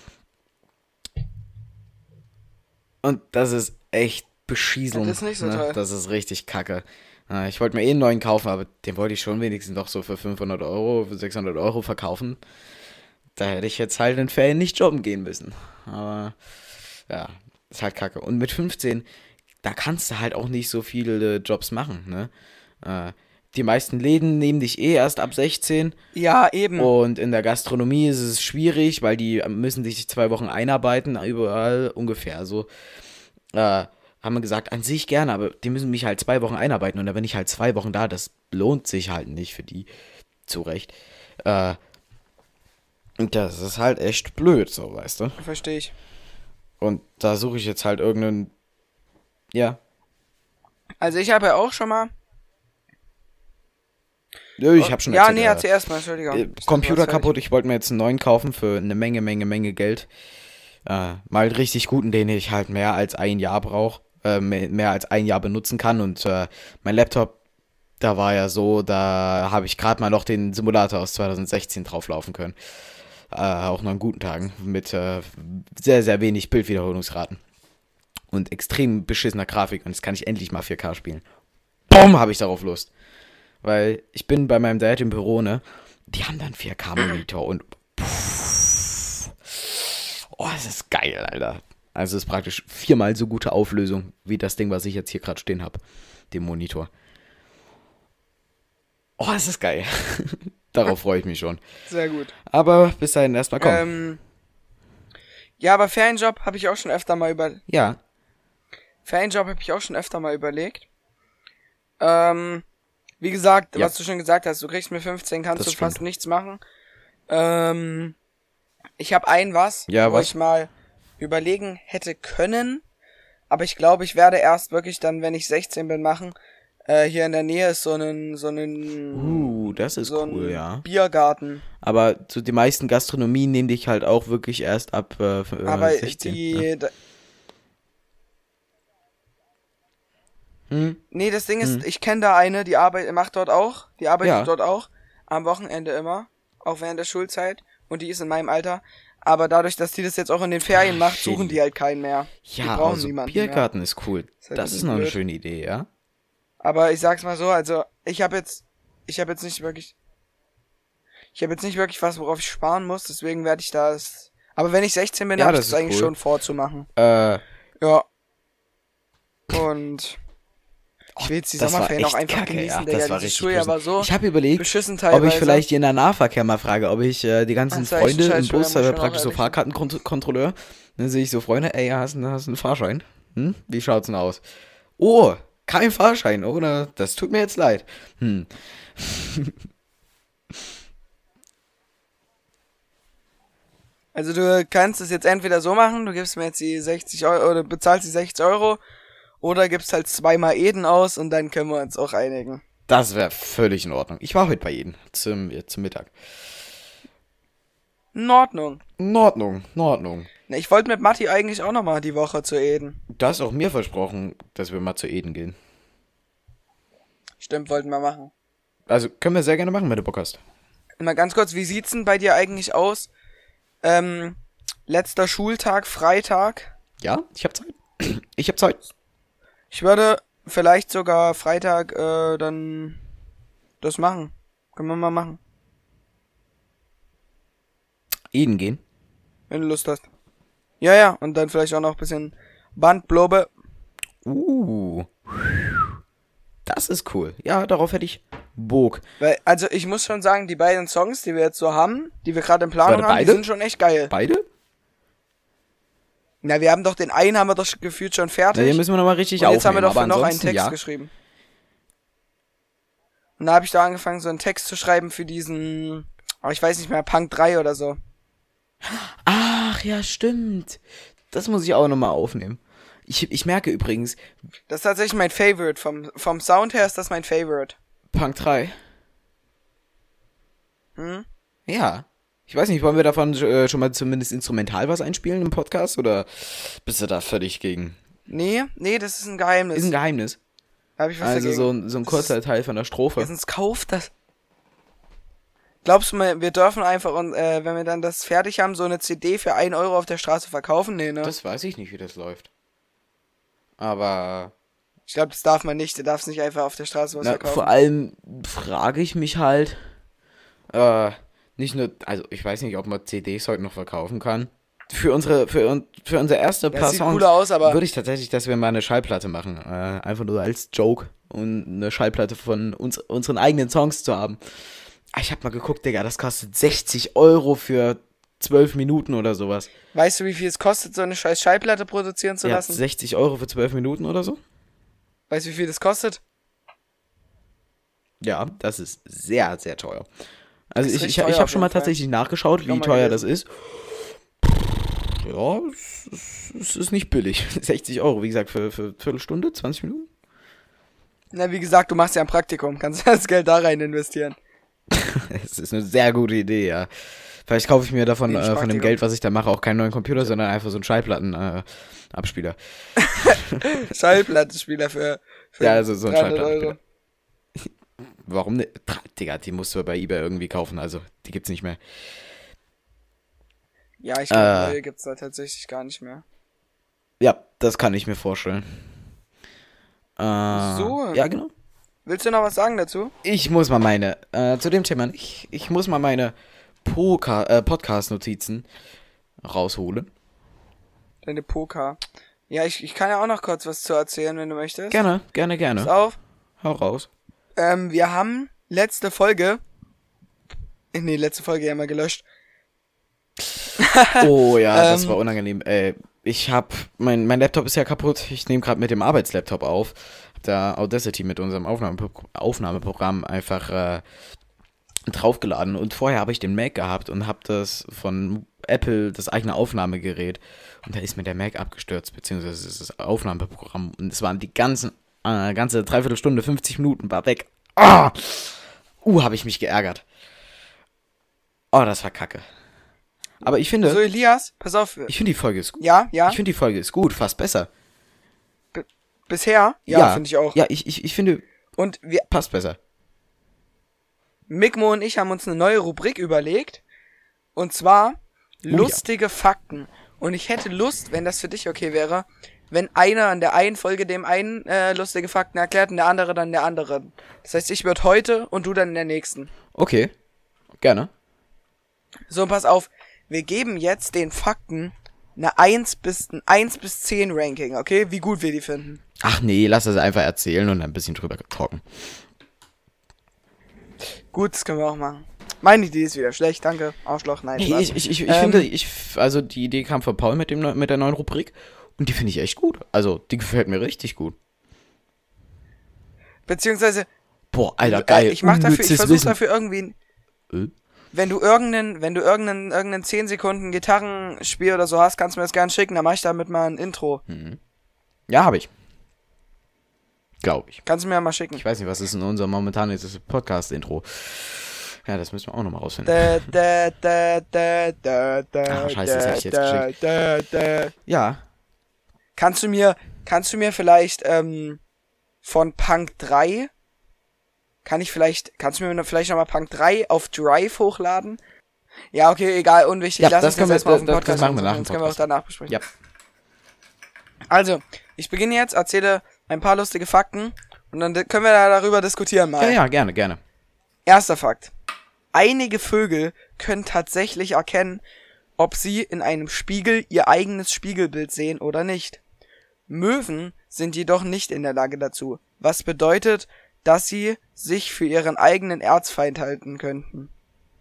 Und das ist echt Beschießung. Das ist nicht so Ne? toll. Das ist richtig kacke. Ich wollte mir einen neuen kaufen, aber den wollte ich schon wenigstens noch so für 500 €, für 600 € verkaufen. Da hätte ich jetzt halt in Ferien nicht jobben gehen müssen. Aber ja, ist halt kacke. Und mit 15, da kannst du halt auch nicht so viele Jobs machen, ne? Die meisten Läden nehmen dich erst ab 16. Ja, eben. Und in der Gastronomie ist es schwierig, weil die müssen sich 2 Wochen einarbeiten, überall ungefähr. So haben wir gesagt, an sich gerne, aber die müssen mich halt 2 Wochen einarbeiten. Und da bin ich halt 2 Wochen da, das lohnt sich halt nicht für die. Zu Recht. Und das ist halt echt blöd, so, weißt du? Verstehe ich. Und da suche ich jetzt halt irgendeinen. Ja. Also ich habe ja auch schon mal. Nö, ich habe schon Ja, erzählt, nee, erzähl erst mal, Entschuldigung. Ich dachte, Computer du warst kaputt, ich wollte mir jetzt einen neuen kaufen für eine Menge Geld. Mal einen richtig guten, den ich halt mehr als ein Jahr brauche, mehr als ein Jahr benutzen kann. Und mein Laptop, da war ja so, da habe ich gerade mal noch den Simulator aus 2016 drauflaufen können. Auch noch an guten Tagen mit sehr, sehr wenig Bildwiederholungsraten. Und extrem beschissener Grafik. Und jetzt kann ich endlich mal 4K spielen. Bumm, habe ich darauf Lust. Weil ich bin bei meinem Dad im Büro, ne? Die haben dann 4K-Monitor und oh, das ist geil, Alter. Also es ist praktisch 4-mal so gute Auflösung, wie das Ding, was ich jetzt hier gerade stehen habe. Dem Monitor. Oh, das ist geil. Darauf freue ich mich schon. Sehr gut. Aber bis dahin erstmal komm. Ja, aber Ferienjob habe ich auch schon öfter mal Ja. überlegt. Wie gesagt, Ja. was du schon gesagt hast, du kriegst mir 15, kannst Das du stimmt. fast nichts machen. Ich habe Ja, wo was? ich mal überlegen hätte können, aber ich glaube, ich werde erst wirklich dann, wenn ich 16 bin, machen. Hier in der Nähe ist so ein Das ist so cool, ein ja. Biergarten. Aber so die meisten Gastronomien nehmen dich halt auch wirklich erst ab Aber 16. Ne? Nee, das Ding ist, ich kenne da eine, die arbeitet dort Ja. auch, am Wochenende immer, auch während der Schulzeit, und die ist in meinem Alter, aber dadurch, dass die das jetzt auch in den Ferien macht, suchen Shitty. die halt keinen mehr. Die Ja, brauchen also niemanden mehr. Biergarten ist cool. Ist halt Das ein ist noch eine blöd. schöne Idee, ja? Aber ich sag's mal so, also, ich habe jetzt nicht wirklich was, worauf ich sparen muss, deswegen werde ich aber wenn ich 16 bin, Ja, habe ich das das ist eigentlich cool. schon vorzumachen. Äh, Ja. Und ich will jetzt die das war Sommerferien auch echt einfach kacke, genießen, ja. Digga. Das war Dieses richtig Schuljahr war so Ich habe überlegt, beschissen ob teilweise. ich vielleicht den Nahverkehr mal frage, ob ich die ganzen Das war echt ein Freunde im Scheißschuljahr, Bus, muss ich schon praktisch auch so ehrlich Fahrkartenkontrolleur, dann sehe ich so Freunde, ey, hast du einen Fahrschein? Hm? Wie schaut's denn aus? Oh, kein Fahrschein, oder? Das tut mir jetzt leid. Also du kannst es jetzt entweder so machen, du gibst mir jetzt die 60 Euro oder bezahlst die 60 Euro oder gibst halt 2-mal Eden aus und dann können wir uns auch einigen. Das wäre völlig in Ordnung. Ich war heute bei Ihnen zum Mittag. In Ordnung. In Ordnung. Na, ich wollte mit Matti eigentlich auch nochmal die Woche zu Eden. Du hast auch mir versprochen, dass wir mal zu Eden gehen. Stimmt, wollten wir machen. Also können wir sehr gerne machen, wenn du Bock hast. Mal ganz kurz, wie sieht's denn bei dir eigentlich aus? Letzter Schultag, Freitag. Ja, ich hab Zeit. Ich hab Zeit. Ich würde vielleicht sogar Freitag dann das machen. Können wir mal machen. Eden gehen. Wenn du Lust hast. Ja, und dann vielleicht auch noch ein bisschen Bandblobe. Das ist cool. Ja, darauf hätte ich Bock. Weil, also ich muss schon sagen, die beiden Songs, die wir jetzt so haben, die wir gerade in Planung haben, die sind schon echt geil. Beide? Na, wir haben doch den einen, haben wir doch gefühlt schon fertig. Na, den müssen wir nochmal richtig und aufnehmen. jetzt haben wir doch für noch einen Text ja. geschrieben. Und da habe ich da angefangen, so einen Text zu schreiben für diesen, aber ich weiß nicht mehr, Punk 3 oder so. Ach, ja, stimmt. Das muss ich auch nochmal aufnehmen. Ich merke übrigens... Das ist tatsächlich mein Favorite. Vom Sound her ist das mein Favorite. Punk 3. Hm? Ja. Ich weiß nicht, wollen wir davon schon mal zumindest instrumental was einspielen im Podcast? Oder bist du da völlig gegen? Nee, das ist ein Geheimnis. Ist ein Geheimnis. Da hab ich was Also dagegen. so ein kurzer Teil von der Strophe. Sonst kauft das. Glaubst du mal, wir dürfen einfach, wenn wir dann das fertig haben, so eine CD für 1 Euro auf der Straße verkaufen? Nee, ne? Das weiß ich nicht, wie das läuft. Aber... Ich glaube, das darf man nicht. Du darfst nicht einfach auf der Straße was verkaufen. Vor allem frage ich mich halt, nicht nur, also ich weiß nicht, ob man CDs heute noch verkaufen kann. Für unsere erste paar sieht Songs cooler aus, aber würde ich tatsächlich, dass wir mal eine Schallplatte machen. Einfach nur als Joke und eine Schallplatte von unseren eigenen Songs zu haben. Ich hab mal geguckt, Digga, das kostet 60 Euro für 12 Minuten oder sowas. Weißt du, wie viel es kostet, so eine scheiß Schallplatte produzieren zu lassen? 60 Euro für 12 Minuten oder so? Weißt du, wie viel das kostet? Ja, das ist sehr, sehr teuer. Also ich teuer habe auf schon mal jeden Fall. tatsächlich nachgeschaut, wie teuer das ist. Ja, es ist nicht billig. 60 Euro, wie gesagt, für Viertelstunde, 20 Minuten. Na, wie gesagt, du machst ja ein Praktikum. Kannst das Geld da rein investieren. Es ist eine sehr gute Idee, ja. Vielleicht kaufe ich mir davon Nee, von dem Praktikum. Geld, was ich da mache, auch keinen neuen Computer, sondern einfach so einen Schallplatten-Abspieler. Schallplattenspieler für Ja, also so ein 300 Schallplattenspieler. Warum nicht? Digga, die musst du bei eBay irgendwie kaufen, also die gibt's nicht mehr. Ja, ich glaube, neue gibt's da tatsächlich gar nicht mehr. Ja, das kann ich mir vorstellen. So. Ja, genau. Willst du noch was sagen dazu? Ich muss mal zu dem Thema, ich muss mal meine Podcast-Notizen rausholen. Deine Poker. Ja, ich kann ja auch noch kurz was zu erzählen, wenn du möchtest. Gerne. Pass auf. Hau raus. Wir haben letzte Folge haben wir gelöscht. Oh ja, das war unangenehm. Mein Laptop ist ja kaputt. Ich nehme gerade mit dem Arbeitslaptop auf. Hab da Audacity mit unserem Aufnahmeprogramm einfach draufgeladen. Und vorher habe ich den Mac gehabt und habe das von Apple, das eigene Aufnahmegerät. Und da ist mir der Mac abgestürzt, beziehungsweise das Aufnahmeprogramm. Und es waren die ganze Dreiviertelstunde, 50 Minuten war weg. Habe ich mich geärgert. Oh, das war kacke. Aber ich finde... So, Elias, pass auf. Ich finde die Folge ist gut. Ja? Ich finde die Folge ist gut, fast besser. Bisher? Ja, finde ich auch. Ja, ich finde, Und passt besser. Mikmo und ich haben uns eine neue Rubrik überlegt. Und zwar lustige Fakten. Und ich hätte Lust, wenn das für dich okay wäre, wenn einer in der einen Folge dem einen lustige Fakten erklärt und der andere dann der anderen. Das heißt, ich würde heute und du dann in der nächsten. Okay, gerne. So, pass auf. Wir geben jetzt den Fakten ein 1 bis 10 Ranking, okay? Wie gut wir die finden. Ach nee, lass das einfach erzählen und ein bisschen drüber talken. Gut, das können wir auch machen. Meine Idee ist wieder schlecht, danke. Arschloch, nein. Nee, Spaß. ich finde, also die Idee kam von Paul mit der neuen Rubrik und die finde ich echt gut. Also, die gefällt mir richtig gut. Beziehungsweise, Boah, Alter, geil. ich versuche Wissen. dafür irgendwie, wenn du irgendeinen 10 Sekunden Gitarrenspiel oder so hast, kannst du mir das gerne schicken, dann mach ich damit mal ein Intro. Ja, habe ich. Glaube ich. Kannst du mir ja mal schicken. Ich weiß nicht, was ist in unser momentanes Podcast-Intro. Ja, das müssen wir auch nochmal rausfinden. Scheiße, das hab ich jetzt geschickt. Ja. Kannst du mir vielleicht von Punk 3 kannst du mir vielleicht nochmal Punk 3 auf Drive hochladen? Ja, okay, egal, unwichtig. Ja, Lass das uns jetzt erstmal auf dem das Podcast machen wir nach dem das können wir auch danach besprechen. Ja. Also, ich beginne jetzt, erzähle ein paar lustige Fakten und dann können wir da darüber diskutieren mal. Ja, gerne. Erster Fakt. Einige Vögel können tatsächlich erkennen, ob sie in einem Spiegel ihr eigenes Spiegelbild sehen oder nicht. Möwen sind jedoch nicht in der Lage dazu, was bedeutet, dass sie sich für ihren eigenen Erzfeind halten könnten.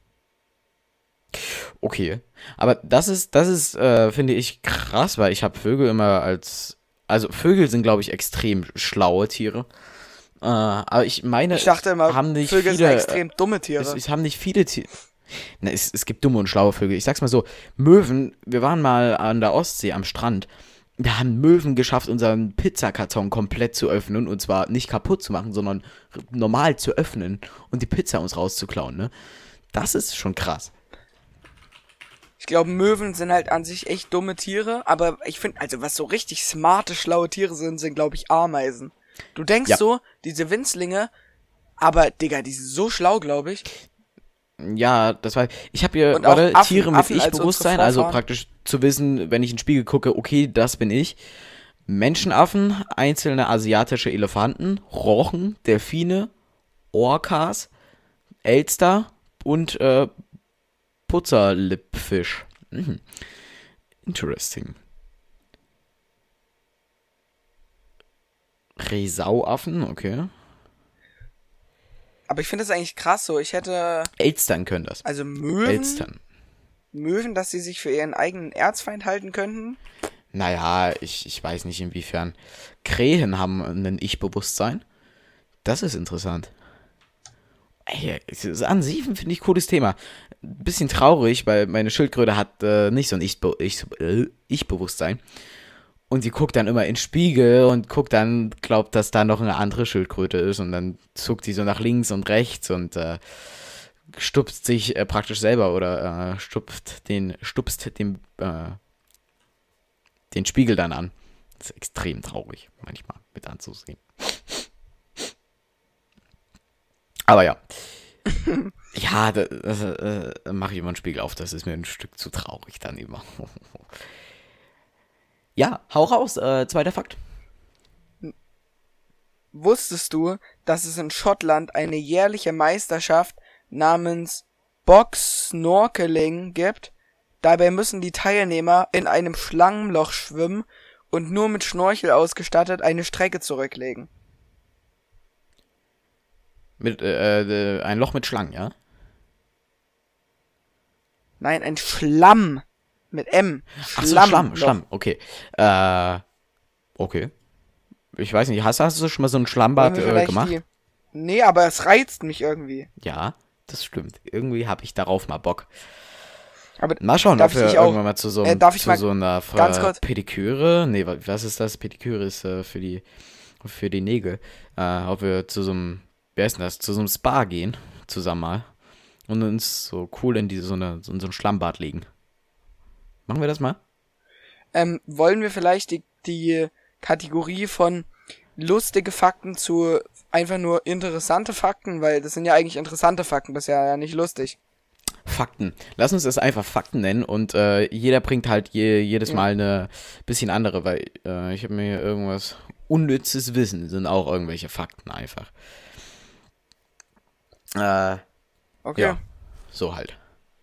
Okay, aber das ist, finde ich, krass, weil ich habe Vögel immer also Vögel sind, glaube ich, extrem schlaue Tiere. Aber ich meine, Ich dachte immer, haben nicht Vögel sind viele, extrem dumme Tiere. es haben nicht viele Tiere. Na, es gibt dumme und schlaue Vögel. Ich sag's mal so, Möwen, wir waren mal an der Ostsee am Strand, da haben Möwen geschafft, unseren Pizzakarton komplett zu öffnen und zwar nicht kaputt zu machen, sondern normal zu öffnen und die Pizza uns rauszuklauen, ne? Das ist schon krass. Ich glaube, Möwen sind halt an sich echt dumme Tiere, aber ich finde, also was so richtig smarte, schlaue Tiere sind, glaube ich, Ameisen. Du denkst Ja. so, diese Winzlinge, aber, Digga, die sind so schlau, glaube ich. Ja, das war. Ich habe hier, Und auch warte, Affen, Tiere mit Affen als Ich-Bewusstsein, unsere also Vorfahren. praktisch zu wissen, wenn ich in den Spiegel gucke, okay, das bin ich. Menschenaffen, einzelne asiatische Elefanten, Rochen, Delfine, Orcas, Elster und Putzerlippfisch. Mhm. Interesting. Resauaffen, okay. Aber ich finde das eigentlich krass so. Ich hätte, Elstern können das. also Möwen, Elstern. dass sie sich für ihren eigenen Erzfeind halten könnten. Naja, ich weiß nicht inwiefern. Krähen haben ein Ich-Bewusstsein. Das ist interessant. Ey, an sich finde ich cooles Thema. Bisschen traurig, weil meine Schildkröte hat nicht so ein Ich-Bewusstsein. Und die guckt dann immer in den Spiegel und glaubt, dass da noch eine andere Schildkröte ist. Und dann zuckt die so nach links und rechts und stupst sich praktisch selber oder stupst den Spiegel dann an. Das ist extrem traurig, manchmal mit anzusehen. Aber ja. Ja, das mache ich immer einen Spiegel auf. Das ist mir ein Stück zu traurig dann immer. Ja, hau raus. Zweiter Fakt. Wusstest du, dass es in Schottland eine jährliche Meisterschaft namens Box Snorkeling gibt? Dabei müssen die Teilnehmer in einem Schlangenloch schwimmen und nur mit Schnorchel ausgestattet eine Strecke zurücklegen. Mit ein Loch mit Schlangen, ja? Nein, ein Schlamm mit M. Ach so, Schlamm, okay. Okay. Ich weiß nicht, hast du schon mal so ein Schlammbad Wollen wir vielleicht gemacht? Nee, aber es reizt mich irgendwie. Ja, das stimmt. Irgendwie habe ich darauf mal Bock. Aber Mal schauen, darf ob wir ich dich auch- irgendwann mal zu so einer ganz kurz- Pediküre, nee, was ist das? Pediküre ist für die Nägel. Ob wir zu so einem, wer ist denn das? Zu so einem Spa gehen, zusammen mal. Und uns so cool in so ein Schlammbad legen. Machen wir das mal? wollen wir vielleicht die Kategorie von lustige Fakten zu einfach nur interessante Fakten, weil das sind ja eigentlich interessante Fakten, das ist ja nicht lustig. Fakten. Lass uns das einfach Fakten nennen und jeder bringt halt jedes Mal eine bisschen andere, weil ich habe mir hier irgendwas unnützes Wissen, sind auch irgendwelche Fakten einfach. Okay. Ja, so halt.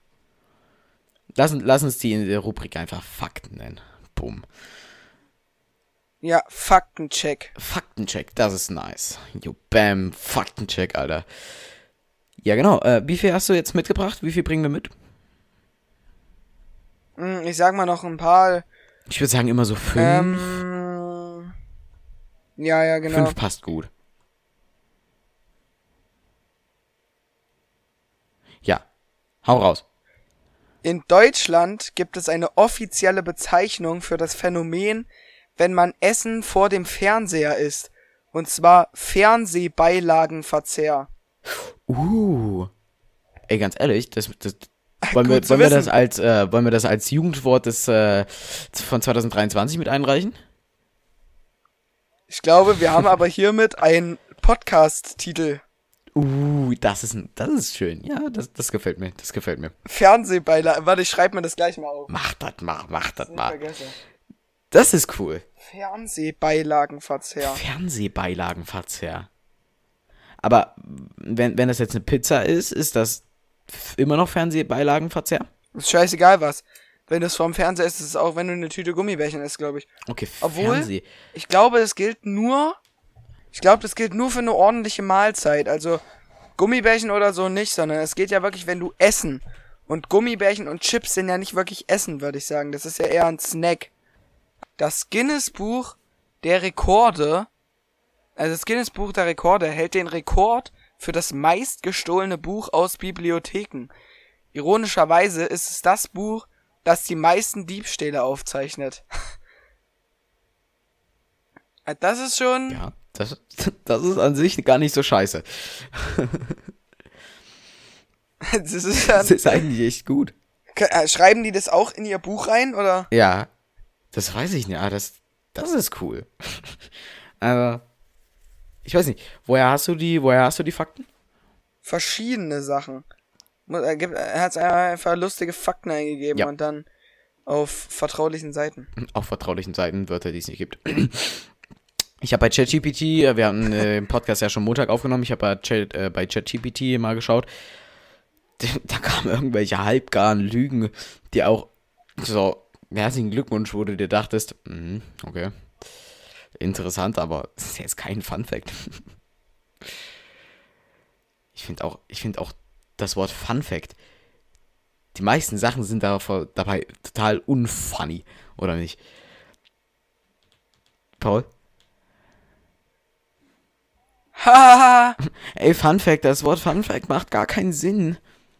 Lass uns die in der Rubrik einfach Fakten nennen. Boom. Ja, Faktencheck. Faktencheck, das ist nice. Jo, bam, Faktencheck, Alter. Ja, genau. Wie viel hast du jetzt mitgebracht? Wie viel bringen wir mit? Ich sag mal noch ein paar. Ich würde sagen immer so 5. Ja, genau. 5 passt gut. Ja, hau raus. In Deutschland gibt es eine offizielle Bezeichnung für das Phänomen, wenn man Essen vor dem Fernseher isst. Und zwar Fernsehbeilagenverzehr. Ey, ganz ehrlich, Gut wollen zu wir wissen. wollen wir das als Jugendwort von 2023 mit einreichen? Ich glaube, wir haben aber hiermit einen Podcast-Titel. Das ist schön. Ja, das gefällt mir. Das gefällt mir. Fernsehbeilagen. Warte, ich schreibe mir das gleich mal auf. Mach das mal. Nicht vergesse. Das ist cool. Fernsehbeilagenverzehr. Fernsehbeilagenverzehr. Aber wenn das jetzt eine Pizza ist das immer noch Fernsehbeilagenverzehr? Ist scheißegal was. Wenn du es vorm Fernseher isst, ist es auch, wenn du eine Tüte Gummibärchen isst, glaube ich. Okay, Obwohl, Fernseh. ich glaube, das gilt nur für eine ordentliche Mahlzeit. Also Gummibärchen oder so nicht, sondern es geht ja wirklich, wenn du essen. Und Gummibärchen und Chips sind ja nicht wirklich Essen, würde ich sagen. Das ist ja eher ein Snack. Das Guinness-Buch der Rekorde, hält den Rekord für das meistgestohlene Buch aus Bibliotheken. Ironischerweise ist es das Buch, das die meisten Diebstähle aufzeichnet. Das ist schon... Ja, das ist an sich gar nicht so scheiße. Das ist eigentlich echt gut. Schreiben die das auch in ihr Buch rein, oder? Ja, das weiß ich nicht. Aber das ist cool. Aber ich weiß nicht. Woher hast du die Fakten? Verschiedene Sachen. Er hat einfach lustige Fakten eingegeben Ja. und dann auf vertraulichen Seiten. Auf vertraulichen Seiten, Wörter, die es nicht gibt. Ich habe bei ChatGPT, wir haben den Podcast ja schon Montag aufgenommen, ich habe bei ChatGPT mal geschaut. Da kamen irgendwelche halbgaren Lügen, die auch so, herzlichen Glückwunsch, wo du dir dachtest, okay, interessant, aber das ist jetzt kein Funfact. Ich finde auch das Wort Funfact, die meisten Sachen sind dabei total unfunny, oder nicht? Paul? Hahaha. Ey, Funfact, das Wort Funfact macht gar keinen Sinn.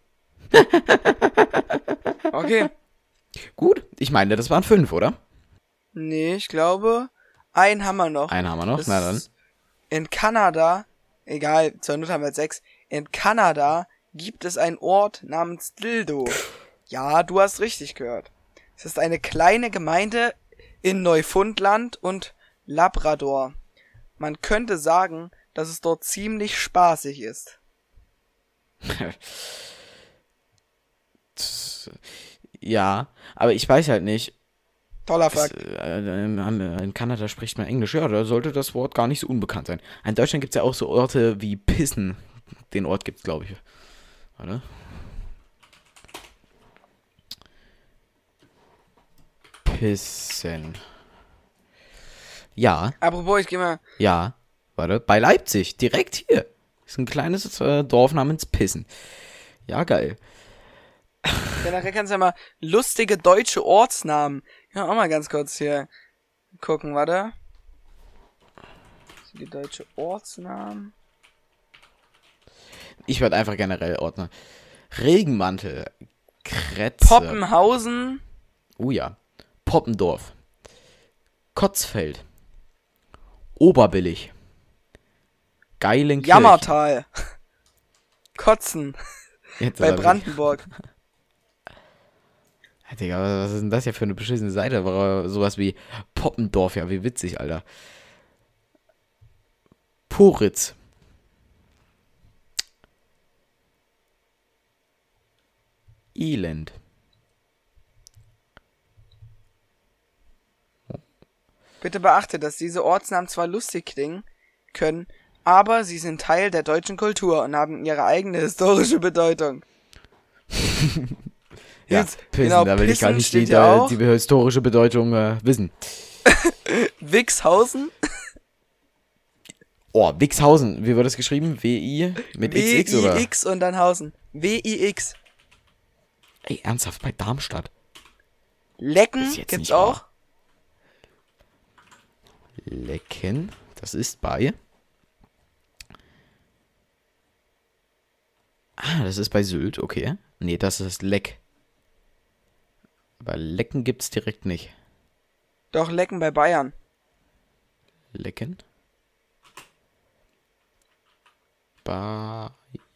Okay. Gut, ich meine, das waren 5, oder? Nee, ich glaube, einen haben wir noch. Einen haben wir noch, Das na dann. ist in Kanada, egal, zur Not haben wir jetzt 6. In Kanada gibt es einen Ort namens Dildo. Ja, du hast richtig gehört. Es ist eine kleine Gemeinde in Neufundland und Labrador. Man könnte sagen, dass es dort ziemlich spaßig ist. Ja, aber ich weiß halt nicht. Toller Fakt. In Kanada spricht man Englisch. Ja, da sollte das Wort gar nicht so unbekannt sein. In Deutschland gibt es ja auch so Orte wie Pissen. Den Ort gibt's, glaube ich. Warte. Pissen. Ja, Apropos, ich geh mal. ja. Warte, bei Leipzig, direkt hier. Ist ein kleines Dorf namens Pissen. Ja, geil. Ja, nachher kannst du ja mal lustige deutsche Ortsnamen. Ja, auch mal ganz kurz hier gucken, warte. Lustige deutsche Ortsnamen. Ich würde einfach generell ordnen. Regenmantel. Kretze. Poppenhausen. Oh ja. Poppendorf. Kotzfeld. Oberbillig. Geilenkirchen. Jammertal. Kotzen. Jetzt Bei aber- Brandenburg. Digga, was ist denn das hier für eine beschissene Seite? Aber sowas wie Poppendorf, ja, wie witzig, Alter. Poritz. Elend. Bitte beachte, dass diese Ortsnamen zwar lustig klingen können, aber sie sind Teil der deutschen Kultur und haben ihre eigene historische Bedeutung. Ja, Jetzt, Pissen, genau, da will ich gar Pissen nicht steht ja auch. die historische Bedeutung wissen. Wixhausen. Oh, Wixhausen, wie wird das geschrieben? W-I mit XX oder? W-I-X und dann Hausen. W-I-X. Ey, ernsthaft, bei Darmstadt? Lecken Ist jetzt gibt's nicht auch. wahr. Lecken, das ist bei... Ah, das ist bei Sylt, okay. Nee, das ist Leck. Aber Lecken gibt's direkt nicht. Doch, Lecken bei Bayern. Lecken? Bayern...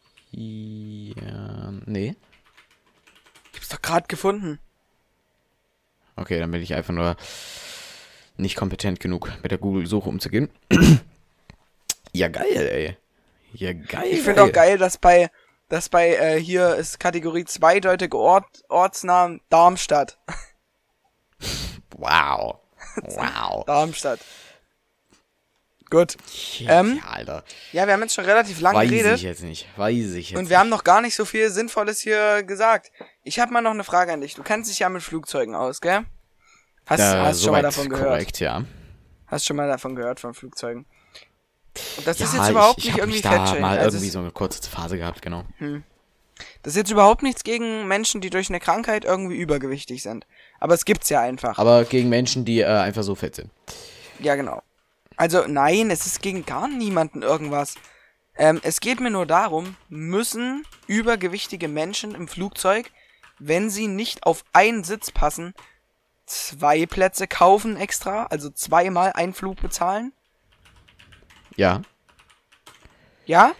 Nee. Ich hab's doch gerade gefunden. Okay, dann bin ich einfach nur nicht kompetent genug, mit der Google-Suche umzugehen. Ja, geil, ey. Ja, geil. Ich finde auch geil, dass bei hier ist Kategorie zweideutige Ortsnamen Darmstadt. Wow. Wow. Darmstadt. Gut. Ja, Alter. Ja, wir haben jetzt schon relativ lang geredet. Weiß ich jetzt Und wir haben noch gar nicht so viel Sinnvolles hier gesagt. Ich habe mal noch eine Frage an dich. Du kennst dich ja mit Flugzeugen aus, gell? Hast schon mal davon gehört? Korrekt, ja. Hast schon mal davon gehört, von Flugzeugen? Und das Ja, ist jetzt überhaupt ich nicht hab irgendwie mich da Fettshaming. mal Also irgendwie so eine kurze Phase gehabt, genau. das ist jetzt überhaupt nichts gegen Menschen, die durch eine Krankheit irgendwie übergewichtig sind. Aber es gibt's ja einfach. Aber gegen Menschen, die einfach so fett sind. Ja, genau. Also, nein, es ist gegen gar niemanden irgendwas. Es geht mir nur darum, müssen übergewichtige Menschen im Flugzeug, wenn sie nicht auf einen Sitz passen, 2 Plätze kaufen extra, also 2-mal einen Flug bezahlen? Ja. Ja?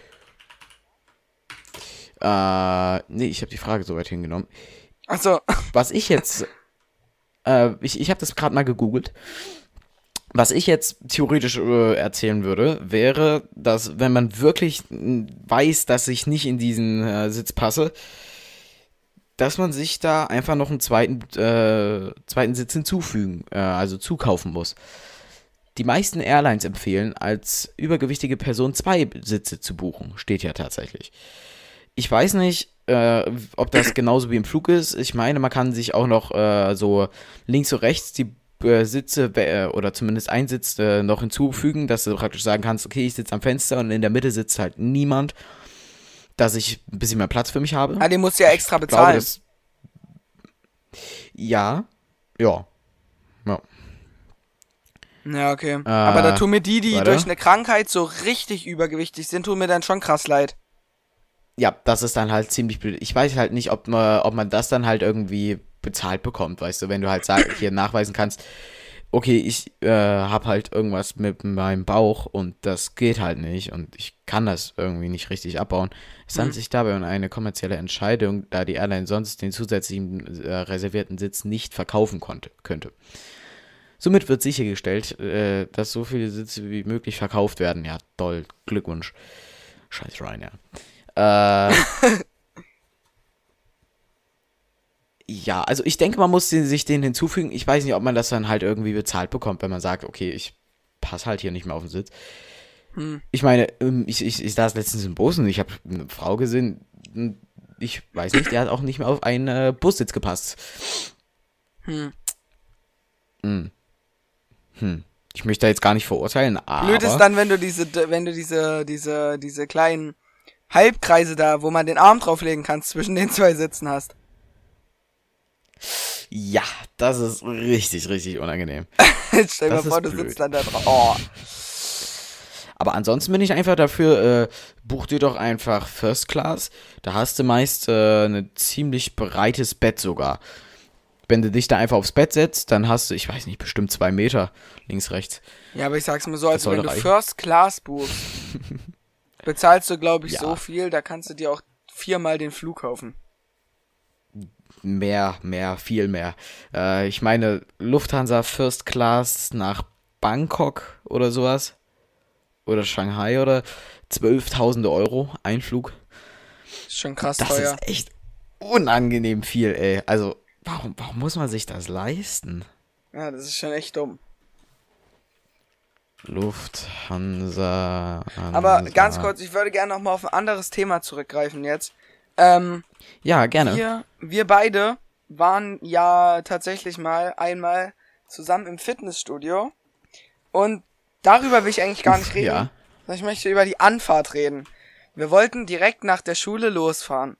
Nee, ich habe die Frage so weit hingenommen. Achso. Was ich jetzt, ich habe das gerade mal gegoogelt. Was ich jetzt theoretisch erzählen würde, wäre, dass wenn man wirklich weiß, dass ich nicht in diesen Sitz passe, dass man sich da einfach noch einen zweiten Sitz hinzufügen, also zukaufen muss. Die meisten Airlines empfehlen, als übergewichtige Person 2 Sitze zu buchen. Steht ja tatsächlich. Ich weiß nicht, ob das genauso wie im Flug ist. Ich meine, man kann sich auch noch so links und rechts die Sitze oder zumindest einen Sitz noch hinzufügen, dass du praktisch sagen kannst, okay, ich sitze am Fenster und in der Mitte sitzt halt niemand, dass ich ein bisschen mehr Platz für mich habe. Ah, den musst du ja extra bezahlen. Ja. Ja, okay. Aber da tun mir die durch eine Krankheit so richtig übergewichtig sind, tun mir dann schon krass leid. Ja, das ist dann halt ziemlich blöd. Ich weiß halt nicht, ob man das dann halt irgendwie bezahlt bekommt, weißt du, wenn du halt hier nachweisen kannst, okay, ich habe halt irgendwas mit meinem Bauch und das geht halt nicht und ich kann das irgendwie nicht richtig abbauen. Es handelt sich dabei um eine kommerzielle Entscheidung, da die Airline sonst den zusätzlichen reservierten Sitz nicht verkaufen könnte. Somit wird sichergestellt, dass so viele Sitze wie möglich verkauft werden. Ja, toll, Glückwunsch. Scheiß Ryanair. Ja, also ich denke, man muss sich den hinzufügen. Ich weiß nicht, ob man das dann halt irgendwie bezahlt bekommt, wenn man sagt, okay, ich passe halt hier nicht mehr auf den Sitz. Ich meine, ich saß letztens in Bosen, ich habe eine Frau gesehen, ich weiß nicht, der hat auch nicht mehr auf einen Bussitz gepasst. Ich möchte da jetzt gar nicht verurteilen, aber... Blöd ist dann, wenn du diese kleinen Halbkreise da, wo man den Arm drauflegen kannst, zwischen den 2 Sitzen hast. Ja, das ist richtig, richtig unangenehm. Jetzt stell dir mal vor, du sitzt dann da drauf. Oh. Aber ansonsten bin ich einfach dafür, buch dir doch einfach First Class. Da hast du meist ein ziemlich breites Bett sogar. Wenn du dich da einfach aufs Bett setzt, dann hast du, ich weiß nicht, bestimmt 2 Meter links, rechts. Ja, aber ich sag's mal so, also wenn du First Class buchst, bezahlst du, glaube ich, so viel, da kannst du dir auch 4-mal den Flug kaufen. Viel mehr. Ich meine, Lufthansa First Class nach Bangkok oder sowas. Oder Shanghai oder 12.000 Euro Einflug. Ist schon krass das teuer. Das ist echt unangenehm viel, ey. Also, warum muss man sich das leisten? Ja, das ist schon echt dumm. Lufthansa. Aber ganz kurz, ich würde gerne nochmal auf ein anderes Thema zurückgreifen jetzt. Ja, gerne. Wir beide waren ja tatsächlich einmal zusammen im Fitnessstudio. Und darüber will ich eigentlich gar nicht reden. Ja. Ich möchte über die Anfahrt reden. Wir wollten direkt nach der Schule losfahren.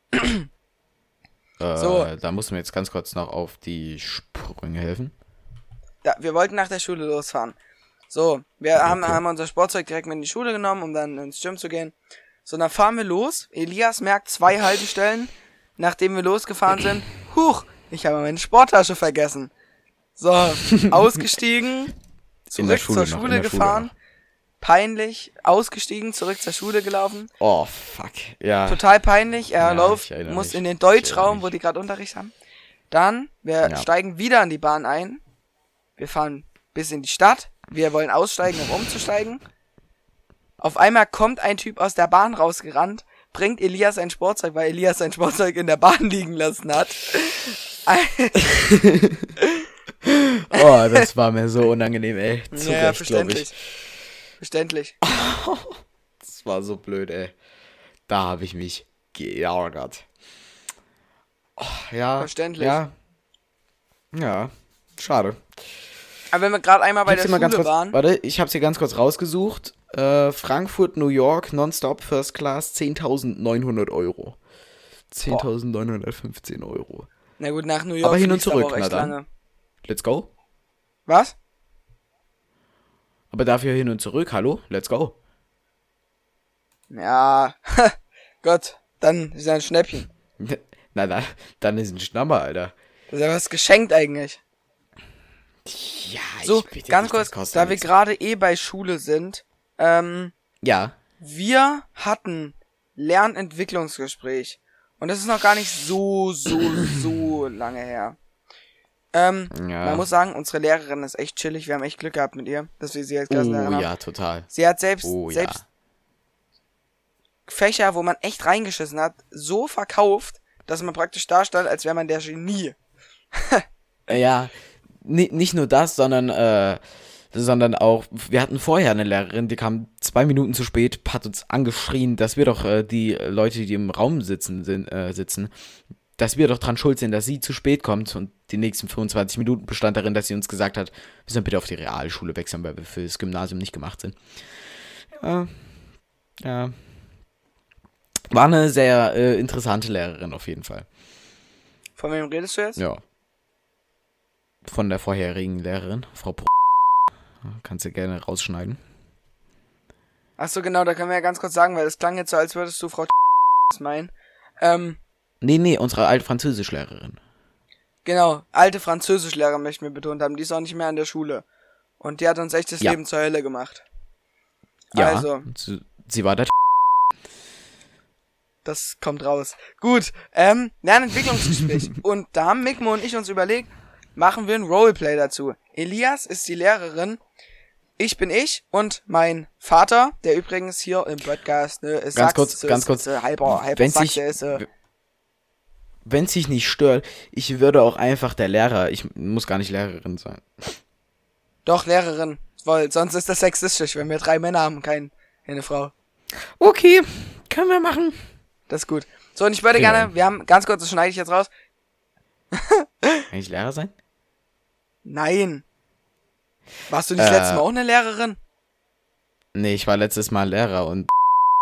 So. Da musst du mir jetzt ganz kurz noch auf die Sprünge helfen. Wir wollten nach der Schule losfahren. So, wir haben unser Sportzeug direkt mit in die Schule genommen, um dann ins Gym zu gehen. So, dann fahren wir los. Elias merkt 2 Haltestellen, nachdem wir losgefahren sind. Huch, ich habe meine Sporttasche vergessen. So, ausgestiegen, zurück zur Schule gefahren. Peinlich, ausgestiegen, zurück zur Schule gelaufen. Oh, fuck, ja. Total peinlich. Er muss in den Deutschraum, wo die gerade Unterricht haben. Dann, wir steigen wieder an die Bahn ein. Wir fahren bis in die Stadt. Wir wollen aussteigen, um umzusteigen. Auf einmal kommt ein Typ aus der Bahn rausgerannt, bringt Elias ein Sportzeug, weil Elias sein Sportzeug in der Bahn liegen lassen hat. Oh, das war mir so unangenehm, ey. Ja, verständlich. Verständlich. Das war so blöd, ey. Da habe ich mich geärgert. Oh, ja. Verständlich. Ja. Schade. Aber wenn wir gerade einmal bei der Schule waren... Warte, ich habe sie ganz kurz rausgesucht. Frankfurt, New York, nonstop, First Class, 10.900 Euro. 10.915 Euro. Na gut, nach New York aber hin und zurück, aber recht lange. Let's go. Was? Aber dafür hin und zurück, hallo? Let's go. Ja, Gott, dann ist ja ein Schnäppchen. Na, dann ist ein Schnapper, Alter. Das ist ja was geschenkt eigentlich. Ja, so, ganz kurz, da wir gerade bei Schule sind, ja. Wir hatten Lernentwicklungsgespräch. Und das ist noch gar nicht so lange her. Man muss sagen, unsere Lehrerin ist echt chillig. Wir haben echt Glück gehabt mit ihr, dass wir sie als Klassenlehrerin haben. Ja, total. Sie hat selbst Fächer, wo man echt reingeschissen hat, so verkauft, dass man praktisch da stand, als wäre man der Genie. Ja, nicht nur das, sondern auch, wir hatten vorher eine Lehrerin, die kam 2 Minuten zu spät, hat uns angeschrien, dass wir doch die Leute, die im Raum sitzen, dass wir doch dran schuld sind, dass sie zu spät kommt, und die nächsten 25 Minuten bestand darin, dass sie uns gesagt hat, wir sollen bitte auf die Realschule wechseln, weil wir für das Gymnasium nicht gemacht sind. Ja. War eine sehr interessante Lehrerin auf jeden Fall. Von wem redest du jetzt? Ja. Von der vorherigen Lehrerin, Frau Kannst du gerne rausschneiden. Achso, genau, da können wir ja ganz kurz sagen, weil es klang jetzt so, als würdest du Frau meinen. Nee, unsere alte Französischlehrerin. Genau, alte Französischlehrerin möchten wir betont haben, die ist auch nicht mehr an der Schule. Und die hat uns echt das Leben zur Hölle gemacht. Ja, also, sie war der das kommt raus. Gut, Lernentwicklungsgespräch. Und da haben Mikmo und ich uns überlegt, machen wir ein Roleplay dazu. Elias ist die Lehrerin, ich bin ich und mein Vater, der übrigens hier im Podcast, ist ganz kurz, halber Sachse ist. Wenn es sich nicht stört, ich würde auch einfach der Lehrer, ich muss gar nicht Lehrerin sein. Doch, Lehrerin, weil sonst ist das sexistisch, wenn wir 3 Männer haben, keine Frau. Okay, können wir machen. Das ist gut. So, und ich würde gerne, wir haben, ganz kurz, das schneide ich jetzt raus. Kann ich Lehrer sein? Nein. Warst du nicht letztes Mal auch eine Lehrerin? Nee, ich war letztes Mal Lehrer und...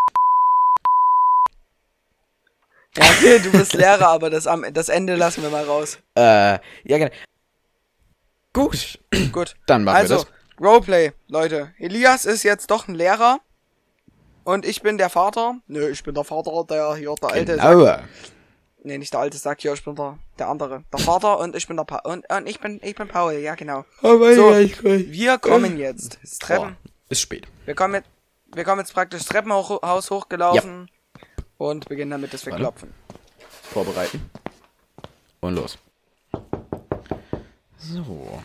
Ja, okay, du bist Lehrer, aber das Ende lassen wir mal raus. Ja, genau. Gut. Dann machen wir das. Also, Roleplay, Leute. Elias ist jetzt doch ein Lehrer. Und ich bin der Vater. Nö, ich bin der Vater, der hier, der Alte sagt. Nee, nicht der Alte sagt hier, ich bin der andere. Der Vater und ich bin der und ich bin Paul, ja genau. So, wir kommen jetzt. Das Treppen. Ist spät. Wir kommen jetzt praktisch das Treppenhaus hochgelaufen. Ja. Und beginnen damit, dass wir klopfen. Vorbereiten. Und los. So.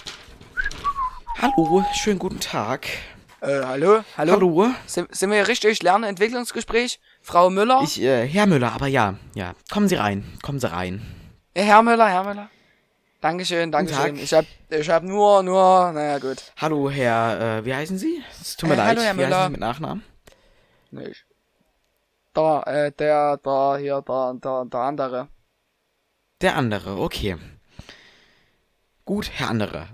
Hallo, schönen guten Tag. Hallo? Sind wir hier richtig? Lernentwicklungsgespräch? Frau Müller? Herr Müller, aber ja. Kommen Sie rein. Herr Müller. Dankeschön. Ich hab nur, naja, gut. Hallo, Herr, wie heißen Sie? Es tut mir leid, hallo, Herr Müller. Wie heißen Sie mit Nachnamen? Nicht. Der andere. Der andere, okay. Gut, Herr andere.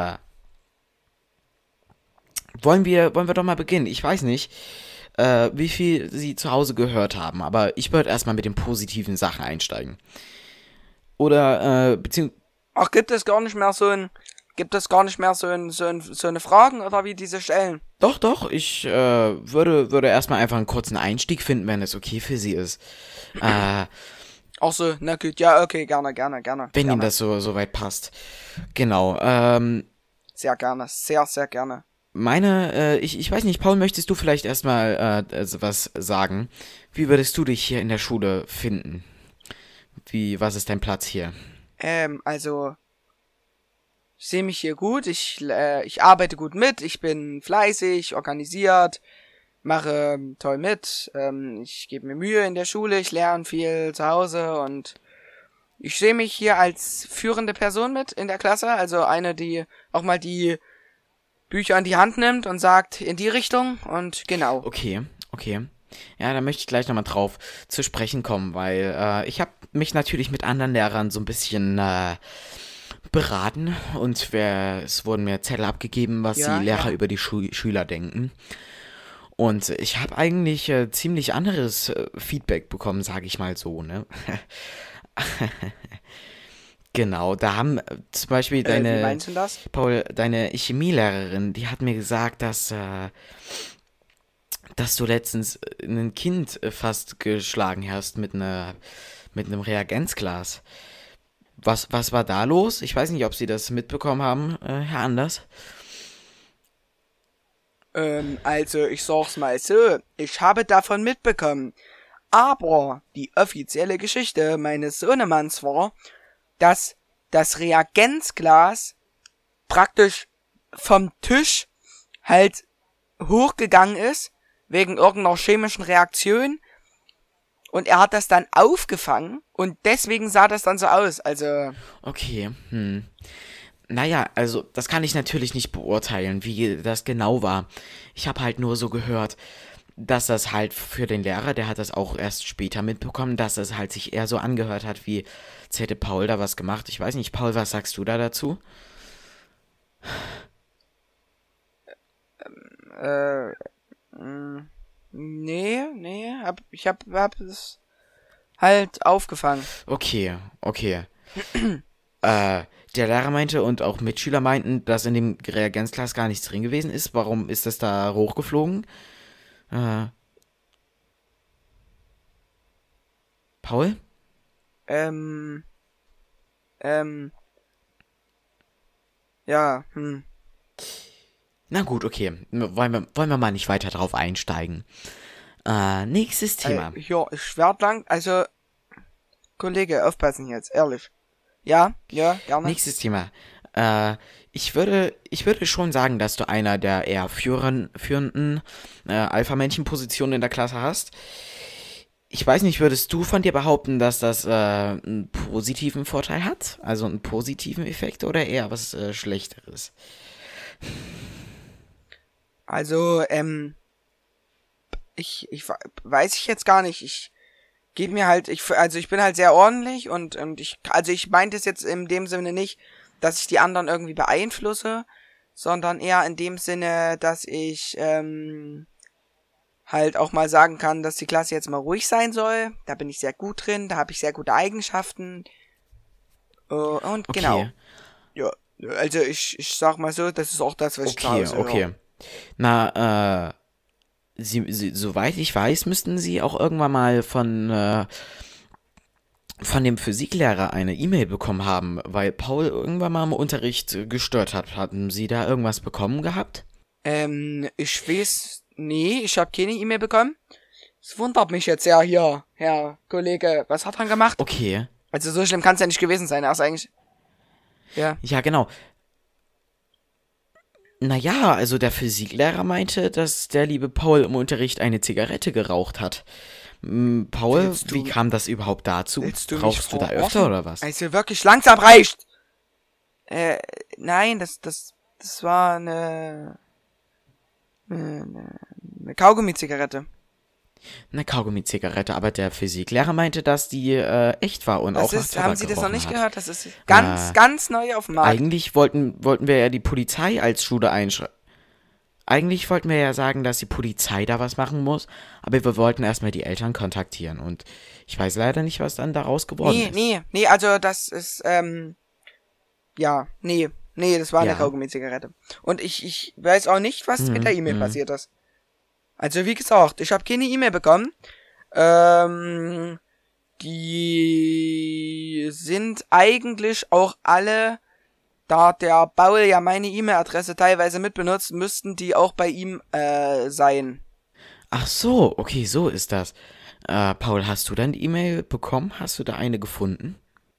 Wollen wir doch mal beginnen? Ich weiß nicht, wie viel Sie zu Hause gehört haben, aber ich würde erstmal mit den positiven Sachen einsteigen. Oder, Ach, gibt es gar nicht mehr so eine Fragen, oder wie diese stellen? Doch, ich würde erstmal einfach einen kurzen Einstieg finden, wenn es okay für Sie ist. Ach so, na gut, ja, okay, gerne. Wenn Ihnen das so weit passt. Genau, sehr gerne, sehr, sehr gerne. Ich weiß nicht, Paul, möchtest du vielleicht erstmal was sagen? Wie würdest du dich hier in der Schule finden? Was ist dein Platz hier? Also, ich sehe mich hier gut, ich arbeite gut mit, ich bin fleißig, organisiert, mache toll mit, ich gebe mir Mühe in der Schule, ich lerne viel zu Hause und ich sehe mich hier als führende Person mit in der Klasse, also eine, die auch mal die Bücher in die Hand nimmt und sagt, in die Richtung und genau. Okay. Ja, da möchte ich gleich nochmal drauf zu sprechen kommen, weil ich habe mich natürlich mit anderen Lehrern so ein bisschen beraten und es wurden mir Zettel abgegeben, was Ja, die Lehrer ja. über die Schüler denken. Und ich habe eigentlich ziemlich anderes Feedback bekommen, sage ich mal so, ne? Genau, da haben zum Beispiel Wie meinst du das? Paul, deine Chemielehrerin, die hat mir gesagt, dass du letztens ein Kind fast geschlagen hast mit einem Reagenzglas. Was war da los? Ich weiß nicht, ob Sie das mitbekommen haben, Herr Anders. Also ich sag's mal so, ich habe davon mitbekommen. Aber die offizielle Geschichte meines Sohnemanns war, dass das Reagenzglas praktisch vom Tisch halt hochgegangen ist, wegen irgendeiner chemischen Reaktion. Und er hat das dann aufgefangen und deswegen sah das dann so aus. Also, Okay, Naja, also das kann ich natürlich nicht beurteilen, wie das genau war. Ich habe halt nur so gehört, dass das halt für den Lehrer, der hat das auch erst später mitbekommen, dass es halt sich eher so angehört hat, wie als hätte Paul da was gemacht. Ich weiß nicht, Paul, was sagst du da dazu? äh, nee, ich hab es halt aufgefangen. Okay. Der Lehrer meinte und auch Mitschüler meinten, dass in dem Reagenzglas gar nichts drin gewesen ist. Warum ist das da hochgeflogen? Äh, Paul? Ähm, ähm, ja, Na gut, okay. Wollen wir mal nicht weiter drauf einsteigen. Nächstes Thema. ja, ich werd lang, also, Kollege, aufpassen jetzt, ehrlich. Ja, gerne. Nächstes Thema. Ich würde schon sagen, dass du einer der eher führenden Alpha-Männchen-Positionen in der Klasse hast. Ich weiß nicht, würdest du von dir behaupten, dass das einen positiven Vorteil hat? Also einen positiven Effekt oder eher was Schlechteres? Also, weiß ich jetzt gar nicht, gebe mir halt, also ich bin halt sehr ordentlich und ich meinte es jetzt in dem Sinne nicht, dass ich die anderen irgendwie beeinflusse, sondern eher in dem Sinne, dass ich, halt auch mal sagen kann, dass die Klasse jetzt mal ruhig sein soll. Da bin ich sehr gut drin, da habe ich sehr gute Eigenschaften. Und genau. Okay, Ja, also ich sag mal so, das ist auch das, was ich zu Hause höre. okay. Na, soweit ich weiß, müssten sie auch irgendwann mal von dem Physiklehrer eine E-Mail bekommen haben, weil Paul irgendwann mal im Unterricht gestört hat. Hatten Sie da irgendwas bekommen gehabt? Ich weiß, nee, ich habe keine E-Mail bekommen. Es wundert mich jetzt sehr hier, Herr Kollege. Was hat er gemacht? Okay. Also so schlimm kann es ja nicht gewesen sein. Er ist eigentlich, ja. Ja, genau. Naja, also der Physiklehrer meinte, dass der liebe Paul im Unterricht eine Zigarette geraucht hat. Paul, wie kam das überhaupt dazu? Willst du mich Rauchst du da verarschen? öfter oder was? Also wirklich langsam reicht. Nein, das war eine Kaugummi-Zigarette. Eine Kaugummi-Zigarette, aber der Physiklehrer meinte, dass die echt war und auch nach Tabak Haben Sie das noch gerochen nicht hat. gehört? Das ist ganz neu auf dem Markt. Eigentlich wollten wir ja die Polizei als Schule einschreiben. Eigentlich wollten wir ja sagen, dass die Polizei da was machen muss, aber wir wollten erstmal die Eltern kontaktieren und ich weiß leider nicht, was dann daraus geworden ist. Nee, also das ist, ja, nee, das war eine Ja. Kaugummi-Zigarette. Und ich weiß auch nicht, was mit der E-Mail passiert ist. Also wie gesagt, ich habe keine E-Mail bekommen. Die sind eigentlich auch alle, da der Paul ja meine E-Mail-Adresse teilweise mitbenutzt, müssten die auch bei ihm sein. Ach so, okay, so ist das. Paul, hast du dann die E-Mail bekommen? Hast du da eine gefunden?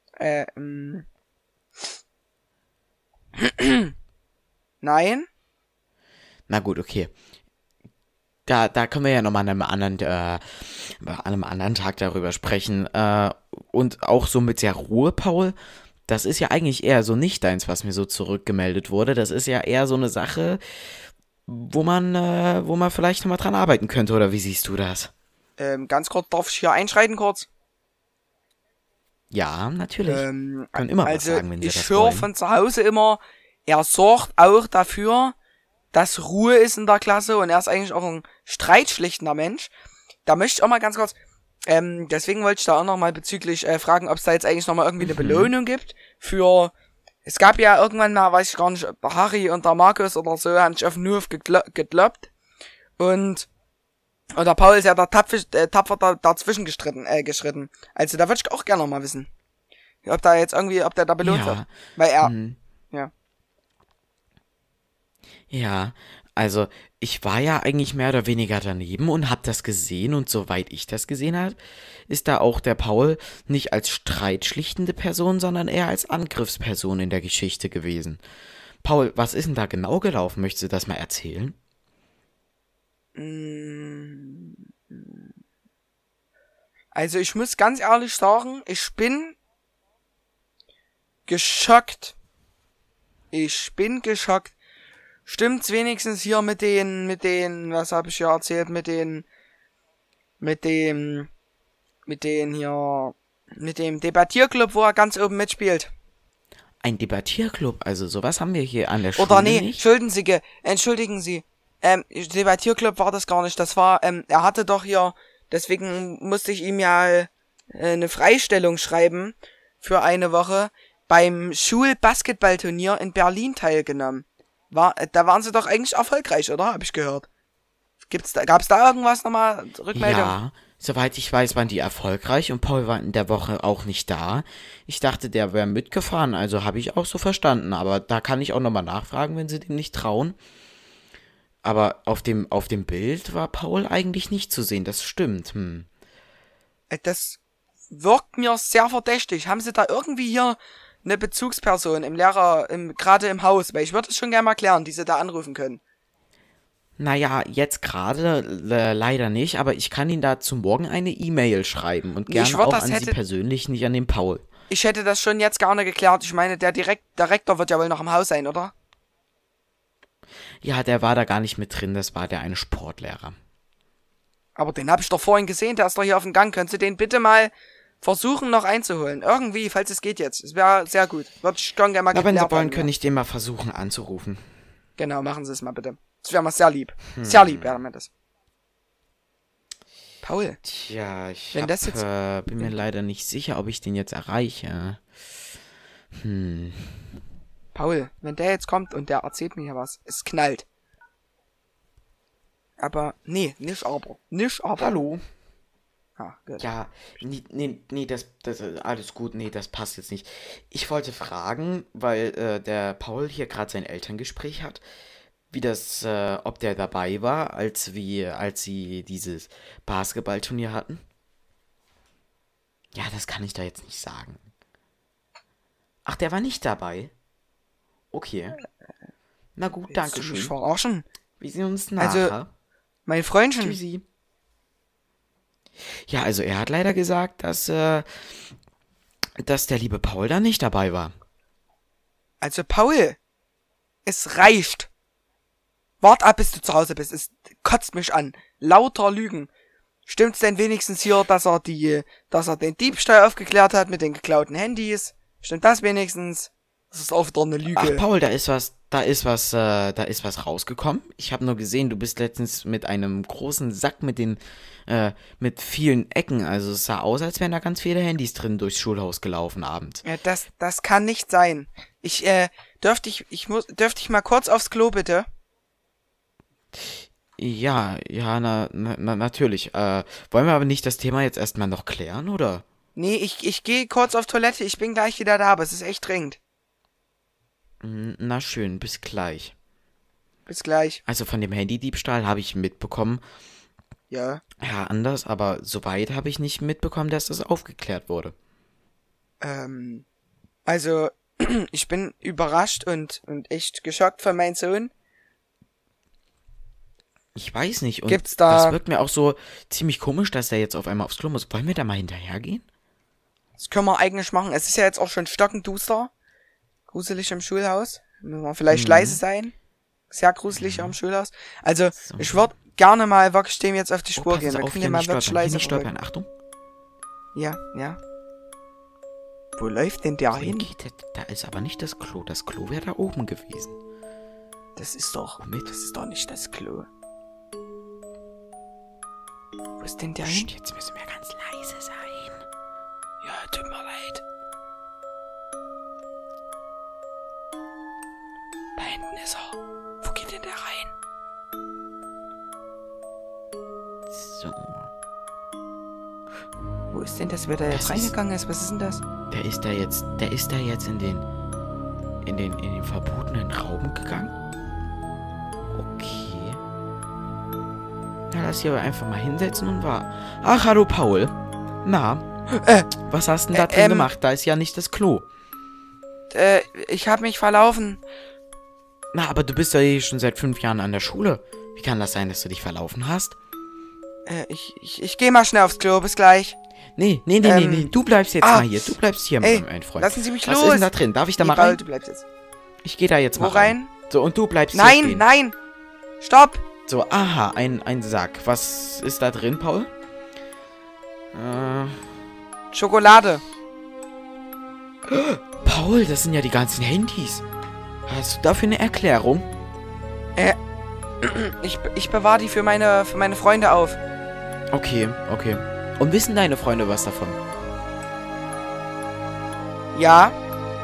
Nein? Na gut, okay. Da können wir ja nochmal an einem anderen Tag darüber sprechen. Und auch so mit der Ruhe, Paul, das ist ja eigentlich eher so nicht deins, was mir so zurückgemeldet wurde. Das ist ja eher so eine Sache, wo man vielleicht nochmal dran arbeiten könnte, oder wie siehst du das? Ganz kurz, darf ich hier einschreiten kurz? Ja, natürlich. Können immer was Also sagen, wenn sie ich das höre wollen. von zu Hause immer, er sorgt auch dafür, dass Ruhe ist in der Klasse und er ist eigentlich auch ein streitschlichtender Mensch. Da möchte ich auch mal ganz kurz, deswegen wollte ich da auch noch mal bezüglich fragen, ob es da jetzt eigentlich noch mal irgendwie eine Belohnung gibt für, es gab ja irgendwann mal, weiß ich gar nicht, der Harry und der Markus oder so, haben sich auf den Hof gekloppt und der Paul ist ja da tapfer dazwischen geschritten. Also da würde ich auch gerne noch mal wissen, ob der da belohnt wird. Weil er, ja. Ja, also ich war ja eigentlich mehr oder weniger daneben und hab das gesehen und soweit ich das gesehen habe, ist da auch der Paul nicht als streitschlichtende Person, sondern eher als Angriffsperson in der Geschichte gewesen. Paul, was ist denn da genau gelaufen? Möchtest du das mal erzählen? Also ich muss ganz ehrlich sagen, ich bin geschockt. Stimmt's wenigstens hier mit den, was habe ich ja erzählt, mit dem Debattierclub, wo er ganz oben mitspielt. Ein Debattierclub, also sowas haben wir hier an der Schule Oder nee, nicht. entschuldigen Sie. Debattierclub war das gar nicht, das war, er hatte doch hier, deswegen musste ich ihm ja eine Freistellung schreiben für eine Woche, beim Schulbasketballturnier in Berlin teilgenommen. Da waren sie doch eigentlich erfolgreich, oder? Hab ich gehört. Gab's da irgendwas nochmal? Rückmeldung? Ja, soweit ich weiß, waren die erfolgreich und Paul war in der Woche auch nicht da. Ich dachte, der wäre mitgefahren, also habe ich auch so verstanden. Aber da kann ich auch nochmal nachfragen, wenn sie dem nicht trauen. Aber auf dem Bild war Paul eigentlich nicht zu sehen, das stimmt. Das wirkt mir sehr verdächtig. Haben sie da irgendwie hier eine Bezugsperson gerade im Haus? Weil ich würde es schon gerne mal klären, die sie da anrufen können. Naja, jetzt gerade leider nicht, aber ich kann Ihnen dazu morgen eine E-Mail schreiben und gerne auch an Sie persönlich, nicht an den Paul. Ich hätte das schon jetzt gerne geklärt. Ich meine, der Rektor wird ja wohl noch im Haus sein, oder? Ja, der war da gar nicht mit drin, das war der eine Sportlehrer. Aber den habe ich doch vorhin gesehen, der ist doch hier auf dem Gang. Könntest du den bitte mal versuchen noch einzuholen? Irgendwie, falls es geht jetzt. Es wäre sehr gut. Würde ich gerne mal geklärt. Na, wenn Sie wollen, haben, kann ich den mal versuchen anzurufen. Genau, machen Sie es mal bitte. Das wäre mal sehr lieb. Sehr lieb wäre mir das. Paul. Tja, ich bin mir leider nicht sicher, ob ich den jetzt erreiche. Paul, wenn der jetzt kommt und der erzählt mir hier was, es knallt. Aber, nee, nicht aber. Hallo. Ah, gut. Ja, nee, das alles gut, nee, das passt jetzt nicht. Ich wollte fragen, weil der Paul hier gerade sein Elterngespräch hat, ob der dabei war, als sie dieses Basketballturnier hatten. Ja, das kann ich da jetzt nicht sagen. Ach, der war nicht dabei? Okay. Na gut, danke schön. Willst du mich verarschen? Wir sehen uns nachher. Also, mein Freundchen. Tschüssi. Ja, also er hat leider gesagt, dass der liebe Paul da nicht dabei war. Also Paul, es reicht. Wart ab, bis du zu Hause bist. Es kotzt mich an. Lauter Lügen. Stimmt's denn wenigstens hier, dass er den Diebstahl aufgeklärt hat mit den geklauten Handys? Stimmt das wenigstens? Das ist auch wieder eine Lüge. Ach Paul, da ist was rausgekommen. Ich habe nur gesehen, du bist letztens mit einem großen Sack mit vielen Ecken. Also es sah aus, als wären da ganz viele Handys drin durchs Schulhaus gelaufen abends. Ja, das kann nicht sein. Dürfte ich mal kurz aufs Klo, bitte? Ja, natürlich. Wollen wir aber nicht das Thema jetzt erstmal noch klären, oder? Nee, ich gehe kurz auf Toilette. Ich bin gleich wieder da, aber es ist echt dringend. Na schön, bis gleich. Bis gleich. Also von dem Handydiebstahl habe ich mitbekommen. Ja. Ja, anders, aber soweit habe ich nicht mitbekommen, dass das aufgeklärt wurde. Also, ich bin überrascht und echt geschockt von meinem Sohn. Ich weiß nicht. Und Gibt's da... das wirkt mir auch so ziemlich komisch, dass er jetzt auf einmal aufs Klo muss. Wollen wir da mal hinterhergehen? Das können wir eigentlich machen. Es ist ja jetzt auch schon stockenduster. Gruselig im Schulhaus. Müssen wir vielleicht leise sein. Sehr gruselig am Schulhaus. Also, So. ich würde gerne mal wirklich dem jetzt auf die Spur gehen. Pass Da auf, könnt hier ihr mal nicht wirklich stolpern, hier leise nicht verfolgen. stolpern. Achtung. Ja, ja. Wo läuft denn der Wohin hin? geht der? Da ist aber nicht das Klo. Das Klo wäre da oben gewesen. Das ist doch nicht das Klo. Wo ist denn der hin? Psst, jetzt müssen wir ganz leise sein. Ja, tut mir leid. Da hinten ist er. Wo geht denn der rein? So. Wo ist denn das, wer da jetzt Das ist- reingegangen ist? Was ist denn das? Der ist da jetzt in den verbotenen Raum gegangen. Okay. Na, lass hier aber einfach mal hinsetzen und war. Ach, hallo Paul. Na, was hast denn da drin gemacht? Da ist ja nicht das Klo. Ich hab mich verlaufen. Na, aber du bist ja eh schon seit 5 Jahren an der Schule. Wie kann das sein, dass du dich verlaufen hast? Ich geh mal schnell aufs Klo. Bis gleich. Nee. Du bleibst jetzt mal hier. Du bleibst hier, mein Freund. Lassen Sie mich Was los. ist denn da drin? Darf ich da mal Paul, rein? du bleibst jetzt. Ich gehe da jetzt Wo mal rein. So, und du bleibst hier Nein, stehen. nein. Stopp. So, aha, ein Sack. Was ist da drin, Paul? Schokolade. Paul, das sind ja die ganzen Handys. Hast du dafür eine Erklärung? Ich bewahre die für meine Freunde auf. Okay. Und wissen deine Freunde was davon? Ja.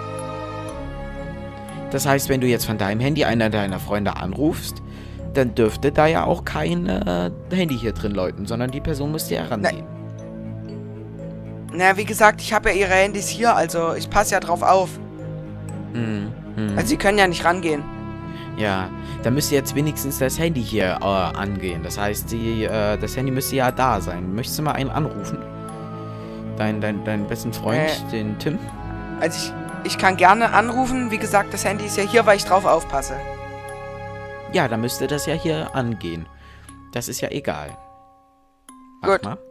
Das heißt, wenn du jetzt von deinem Handy einer deiner Freunde anrufst, dann dürfte da ja auch kein Handy hier drin läuten, sondern die Person müsste ja rangehen. Na, wie gesagt, ich habe ja ihre Handys hier, also ich passe ja drauf auf. Also sie können ja nicht rangehen. Ja, dann müsste jetzt wenigstens das Handy hier angehen. Das heißt, das Handy müsste ja da sein. Möchtest du mal einen anrufen? Deinen besten Freund, den Tim? Also ich kann gerne anrufen. Wie gesagt, das Handy ist ja hier, weil ich drauf aufpasse. Ja, dann müsste das ja hier angehen. Das ist ja egal. Mach Gut. mal.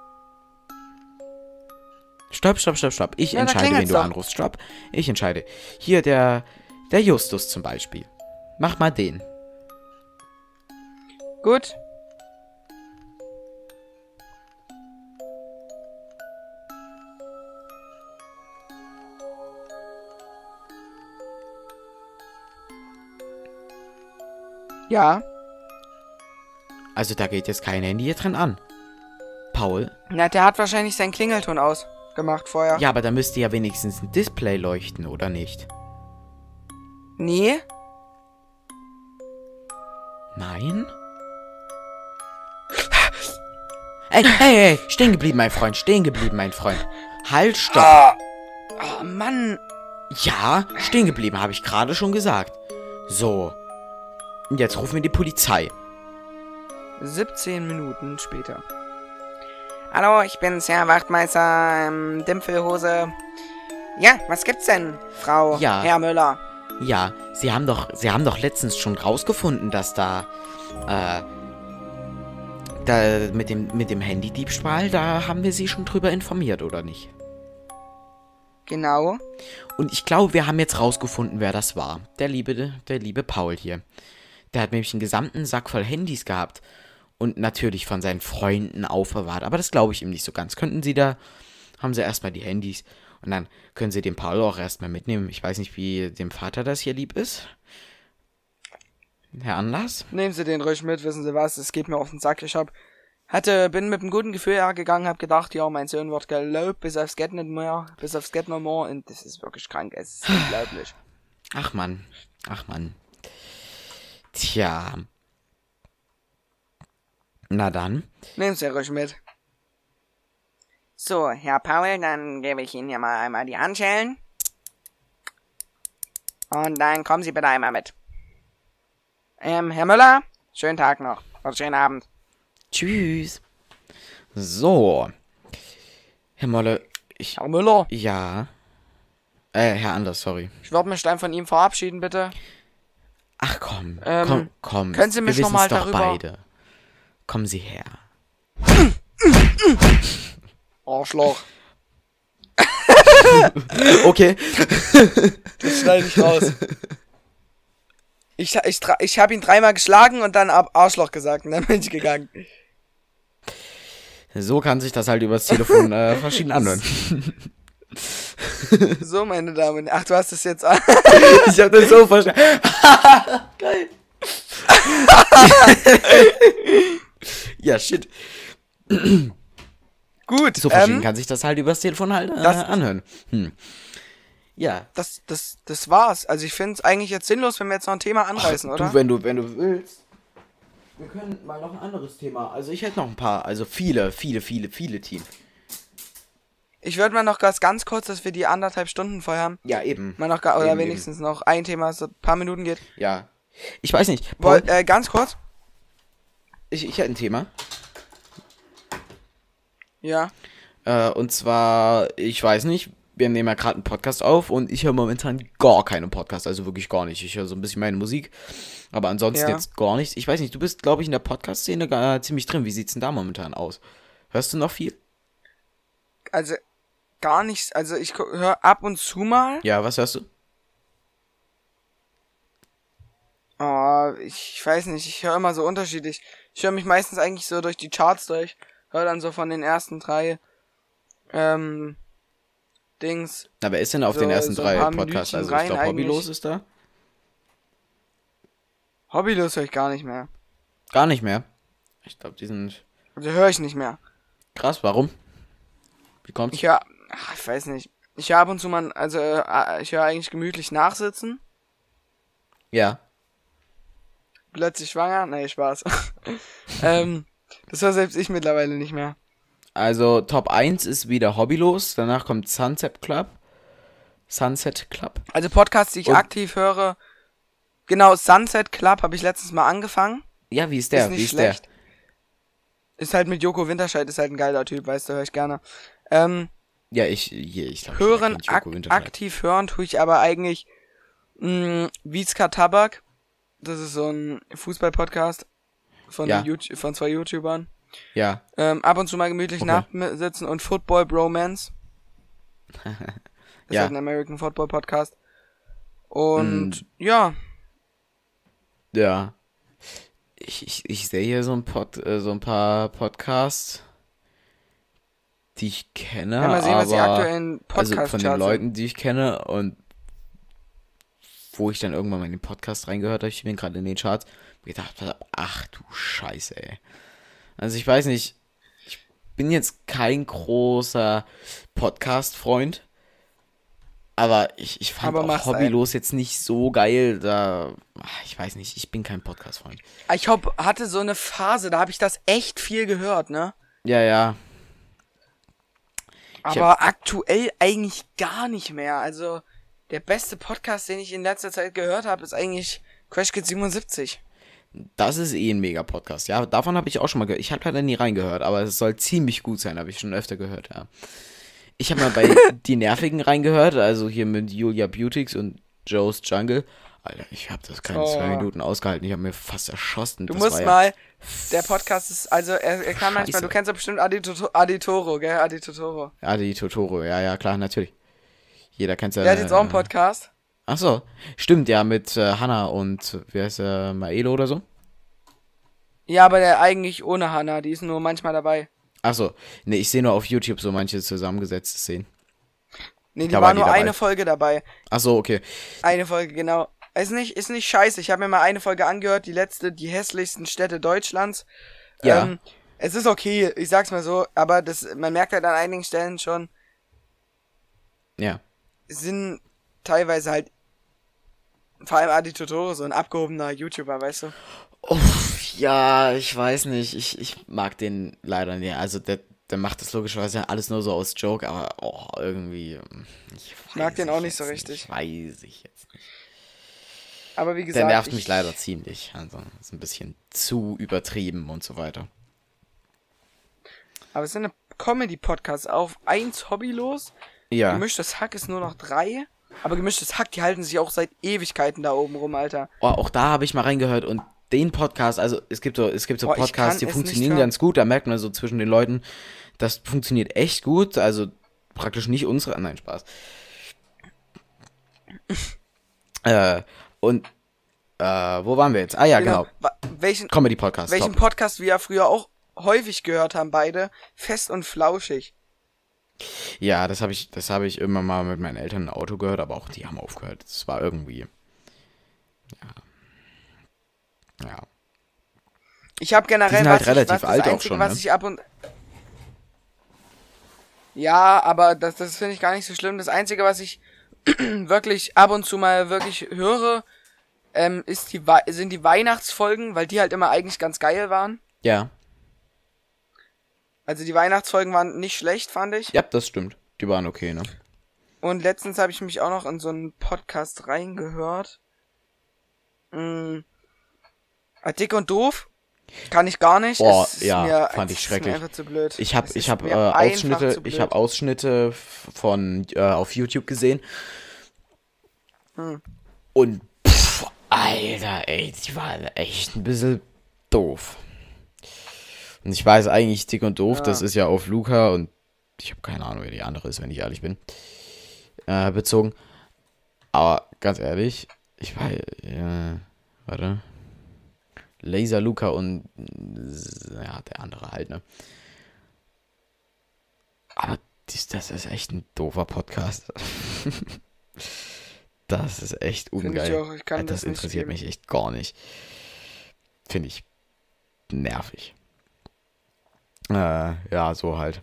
Stopp. Ich Ja, da entscheide, wen klingelt's du doch. anrufst. Stopp. Ich entscheide. Hier, der Justus zum Beispiel. Mach mal den. Gut. Ja. Also da geht jetzt kein Handy hier drin an. Paul? Na, der hat wahrscheinlich seinen Klingelton ausgemacht vorher. Ja, aber da müsste ja wenigstens ein Display leuchten, oder nicht? Nee. Nein? Ey, stehen geblieben, mein Freund. Halt, stopp. Oh, Mann. Ja, stehen geblieben, habe ich gerade schon gesagt. So. Und jetzt rufen wir die Polizei. 17 Minuten später. Hallo, ich bin's, Herr Wachtmeister, Dimpfelhose. Ja, was gibt's denn, Frau Ja. Herr Müller? Ja, Sie haben doch letztens schon rausgefunden, dass da mit dem Handydiebstahl, da haben wir Sie schon drüber informiert, oder nicht? Genau. Und ich glaube, wir haben jetzt rausgefunden, wer das war. Der liebe Paul hier. Der hat nämlich einen gesamten Sack voll Handys gehabt. Und natürlich von seinen Freunden aufbewahrt. Aber das glaube ich ihm nicht so ganz. Haben sie erstmal die Handys. Und dann können sie den Paul auch erstmal mitnehmen. Ich weiß nicht, wie dem Vater das hier lieb ist. Herr Anlass? Nehmen Sie den ruhig mit, wissen Sie was, es geht mir auf den Sack. Bin mit einem guten Gefühl hergegangen, hab gedacht, ja, mein Sohn wird gelobt, bis aufs Get nicht mehr, und das ist wirklich krank, es ist unglaublich. Ach Mann. Tja. Na dann. Nehmen Sie ruhig mit. So, Herr Paul, dann gebe ich Ihnen hier mal einmal die Handschellen. Und dann kommen Sie bitte einmal mit. Herr Müller, schönen Tag noch, oder schönen Abend. Tschüss. So. Herr Molle, Herr Müller, Ja. Herr Anders, sorry. ich würde mich dann von ihm verabschieden, bitte. Ach komm, komm. können Sie mich wir noch mal wissen's doch darüber- beide. Kommen Sie her. Arschloch. Okay. Das schneide ich raus. Ich habe ihn 3-mal geschlagen und dann Arschloch gesagt und dann bin ich gegangen. So kann sich das halt übers Telefon verschieden anhören. So, meine Damen. Ach, du hast es jetzt an. Ich hab das so verstanden. Geil. Ja, shit. Gut. So verschieden kann sich das halt übers Telefon halt anhören. Ja. Das war's. Also ich finde es eigentlich jetzt sinnlos, wenn wir jetzt noch ein Thema anreißen, oder? Du, wenn du willst. Wir können mal noch ein anderes Thema. Also ich hätte noch ein paar. Also viele Themen. Ich würde mal noch ganz kurz, dass wir die 1,5 Stunden voll haben. Ja, eben. Mal noch oder wenigstens noch ein Thema, so ein paar Minuten geht. Ja. Ich weiß nicht. Ganz kurz. Ich hätte ein Thema. Ja. Und zwar, ich weiß nicht, wir nehmen ja gerade einen Podcast auf und ich höre momentan gar keinen Podcast, also wirklich gar nicht. Ich höre so ein bisschen meine Musik, aber ansonsten jetzt gar nichts. Ich weiß nicht, du bist, glaube ich, in der Podcast-Szene ziemlich drin. Wie sieht's denn da momentan aus? Hörst du noch viel? Also, gar nichts. Also, ich höre ab und zu mal. Ja, was hörst du? Oh, ich weiß nicht, ich höre immer so unterschiedlich. Ich höre mich meistens eigentlich so durch die Charts durch. Höre dann so von den ersten 3 Dings. Na, wer ist denn auf den ersten 3 Podcasts? Also ich glaube, Hobbylos ist da. Hobbylos höre ich gar nicht mehr. Gar nicht mehr? Ich glaube, die sind... Also höre ich nicht mehr. Krass, warum? Wie kommt's? Ich weiß nicht. Ich höre ab und zu mal, also ich höre eigentlich gemütlich nachsitzen. Ja. Plötzlich schwanger? Nee, Spaß. Das höre selbst ich mittlerweile nicht mehr. Also Top 1 ist wieder Hobbylos, danach kommt Sunset Club. Also Podcasts, die ich aktiv höre. Genau, Sunset Club habe ich letztens mal angefangen. Ja, wie ist der? Ist nicht schlecht. Ist halt mit Joko Winterscheid, ist halt ein geiler Typ, weißt du, höre ich gerne. Ja, ich glaube, hören, aktiv hören tue ich aber eigentlich Vizka Tabak. Das ist so ein Fußball-Podcast von 2 YouTubern. Ja. Ab und zu mal gemütlich nachsitzen und Football Bromance. Ist halt ein American Football Podcast. Und ja. Ja. Ich sehe hier so ein paar Podcasts, die ich kenne. Ja, mal sehen, was die aktuellen Podcasts also von den Leuten, die ich kenne und wo ich dann irgendwann mal in den Podcast reingehört habe, ich bin gerade in den Charts, gedacht habe, ach du Scheiße, ey. Also ich weiß nicht, ich bin jetzt kein großer Podcast-Freund, aber ich fand auch Hobbylos jetzt nicht so geil, ich weiß nicht, ich bin kein Podcast-Freund. Ich hatte so eine Phase, da habe ich das echt viel gehört, ne? Ja. Aber aktuell eigentlich gar nicht mehr, also der beste Podcast, den ich in letzter Zeit gehört habe, ist eigentlich Crash Kids 77. Das ist ein Mega-Podcast, ja. Davon habe ich auch schon mal gehört. Ich habe leider nie reingehört, aber es soll ziemlich gut sein, habe ich schon öfter gehört, ja. Ich habe mal bei Die Nervigen reingehört, also hier mit Julia Beautix und Joe's Jungle. Alter, ich habe das keine 2 Minuten ausgehalten. Ich habe mir fast erschossen. Du musst mal, der Podcast ist, also er kann manchmal, du kennst ja bestimmt Adi Totoro, gell? Adi Totoro, ja, klar, natürlich. Jeder kennt ja. Der hat jetzt auch einen Podcast. Ach so, stimmt, ja, mit Hannah und, wie heißt der, Maelo oder so? Ja, aber der eigentlich ohne Hannah, die ist nur manchmal dabei. Ach so, ne, ich sehe nur auf YouTube so manche zusammengesetzte Szenen. Nee, die war nur eine Folge dabei. Ach so, okay. Eine Folge, genau. Ist nicht scheiße, ich habe mir mal eine Folge angehört, die hässlichsten Städte Deutschlands. Ja. Es ist okay, ich sag's mal so, aber man merkt halt an einigen Stellen schon, ja, sind teilweise halt, vor allem Adi Totoro, so ein abgehobener YouTuber, weißt du? Uff, ja, ich weiß nicht, ich mag den leider nicht, also der macht das logischerweise alles nur so aus Joke, aber irgendwie, ich mag den auch nicht so richtig. Weiß ich jetzt nicht. Aber wie gesagt, der nervt mich leider ziemlich, also ist ein bisschen zu übertrieben und so weiter. Aber es sind eine Comedy-Podcasts auf 1 Hobbylos. Ja. Gemischtes Hack ist nur noch 3. Aber Gemischtes Hack, die halten sich auch seit Ewigkeiten da oben rum, Alter. Oh, auch da habe ich mal reingehört und den Podcast, also es gibt so Podcasts, die funktionieren ganz gut. Da merkt man so zwischen den Leuten, das funktioniert echt gut. Also praktisch nicht unsere. Nein, Spaß. Und wo waren wir jetzt? Ah ja, genau. Welchen Comedy-Podcast. Welchen top. Podcast wir ja früher auch häufig gehört haben, beide. Fest und flauschig. Ja, das habe ich immer mal mit meinen Eltern im Auto gehört, aber auch die haben aufgehört. Das war irgendwie. Ja. Ich habe generell Die sind halt relativ alt das auch schon, was ne? ich ab und ja, aber das finde ich gar nicht so schlimm. Das Einzige, was ich wirklich ab und zu mal wirklich höre, sind die Weihnachtsfolgen, weil die halt immer eigentlich ganz geil waren. Ja. Also die Weihnachtsfolgen waren nicht schlecht, fand ich. Ja, das stimmt. Die waren okay, ne? Und letztens habe ich mich auch noch in so einen Podcast reingehört. Dick und doof. Kann ich gar nicht. Boah, Es ist ja, fand ich es ist schrecklich. mir einfach zu blöd. Ich habe Es ist mir einfach zu blöd. Ausschnitte von auf YouTube gesehen. Hm. Und Alter, ey, die waren echt ein bisschen doof. Und ich weiß eigentlich, Dick und Doof, Ja. das ist ja auf Luca und ich habe keine Ahnung, wer die andere ist, wenn ich ehrlich bin, bezogen. Aber ganz ehrlich, ich weiß, warte. Laser Luca und ja, der andere halt, ne? Aber das ist echt ein doofer Podcast. Das ist echt Find ich ungeil. auch, ich kann Das das nicht interessiert geben. mich echt gar nicht. Finde ich nervig. Ja, so halt.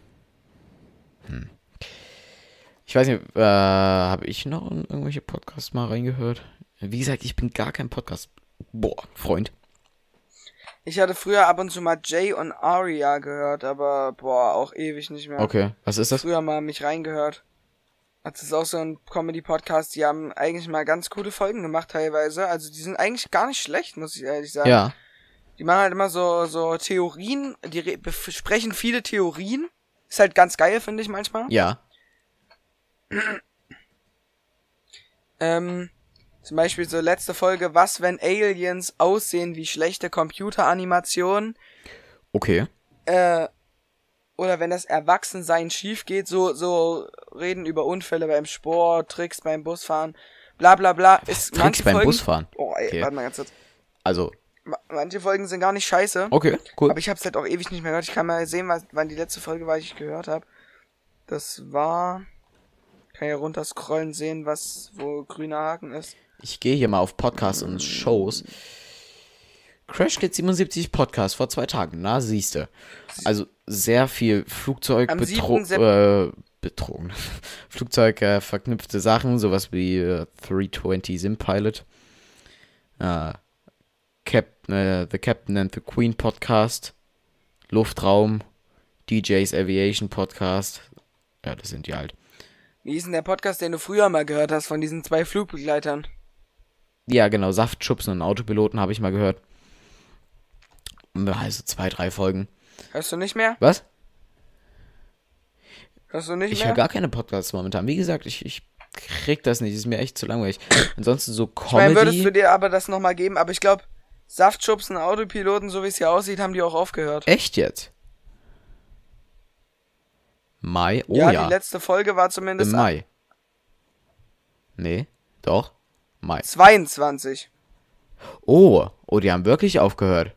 Ich weiß nicht, habe ich noch in irgendwelche Podcasts mal reingehört? Wie gesagt, ich bin gar kein Freund. Ich hatte früher ab und zu mal Jay und Aria gehört, aber auch ewig nicht mehr. Okay, was ist das? Früher mal mich reingehört. Das ist auch so ein Comedy-Podcast, die haben eigentlich mal ganz coole Folgen gemacht teilweise. Also die sind eigentlich gar nicht schlecht, muss ich ehrlich sagen. Ja, Die machen halt immer so Theorien, die besprechen viele Theorien. Ist halt ganz geil, finde ich manchmal. ja. Zum Beispiel so letzte Folge, was, wenn Aliens aussehen wie schlechte Computeranimationen? Okay. Oder wenn das Erwachsensein schief geht, so reden über Unfälle beim Sport, Tricks beim Busfahren, bla bla bla. Was, Tricks beim Busfahren? Oh, ey, Okay. warte mal ganz kurz. Also, Manche Folgen sind gar nicht scheiße. okay, cool. Aber ich hab's halt auch ewig nicht mehr gehört. Ich kann mal sehen, wann die letzte Folge war, die ich gehört habe. Das war... Kann ja runterscrollen, sehen, wo grüner Haken ist. Ich gehe hier mal auf Podcasts und Shows. Crash Kids 77 Podcast vor 2 Tagen, na siehste. Also sehr viel Flugzeug Am 7. betrogen. Flugzeug verknüpfte Sachen, sowas wie 320 Sim Pilot. The Captain and the Queen Podcast. Luftraum. DJs Aviation Podcast. Ja, das sind die halt. Wie hieß denn der Podcast, den du früher mal gehört hast, von diesen 2 Flugbegleitern? Ja, genau, Saftschubsen und Autopiloten habe ich mal gehört. Also 2, 3 Folgen. Hörst du nicht mehr? Was? Hörst du nicht Ich mehr? höre gar keine Podcasts momentan. Wie gesagt, ich krieg das nicht. Das ist mir echt zu langweilig. Ansonsten so Ich meine, würdest du Comedy. dir aber das nochmal geben, aber ich glaube, Saftschubsen, Autopiloten, so wie es hier aussieht, haben die auch aufgehört. Echt jetzt? Mai? Oh ja, ja. die letzte Folge war zumindest Im Mai. Nee, doch. Mai. 22. Oh, die haben wirklich aufgehört.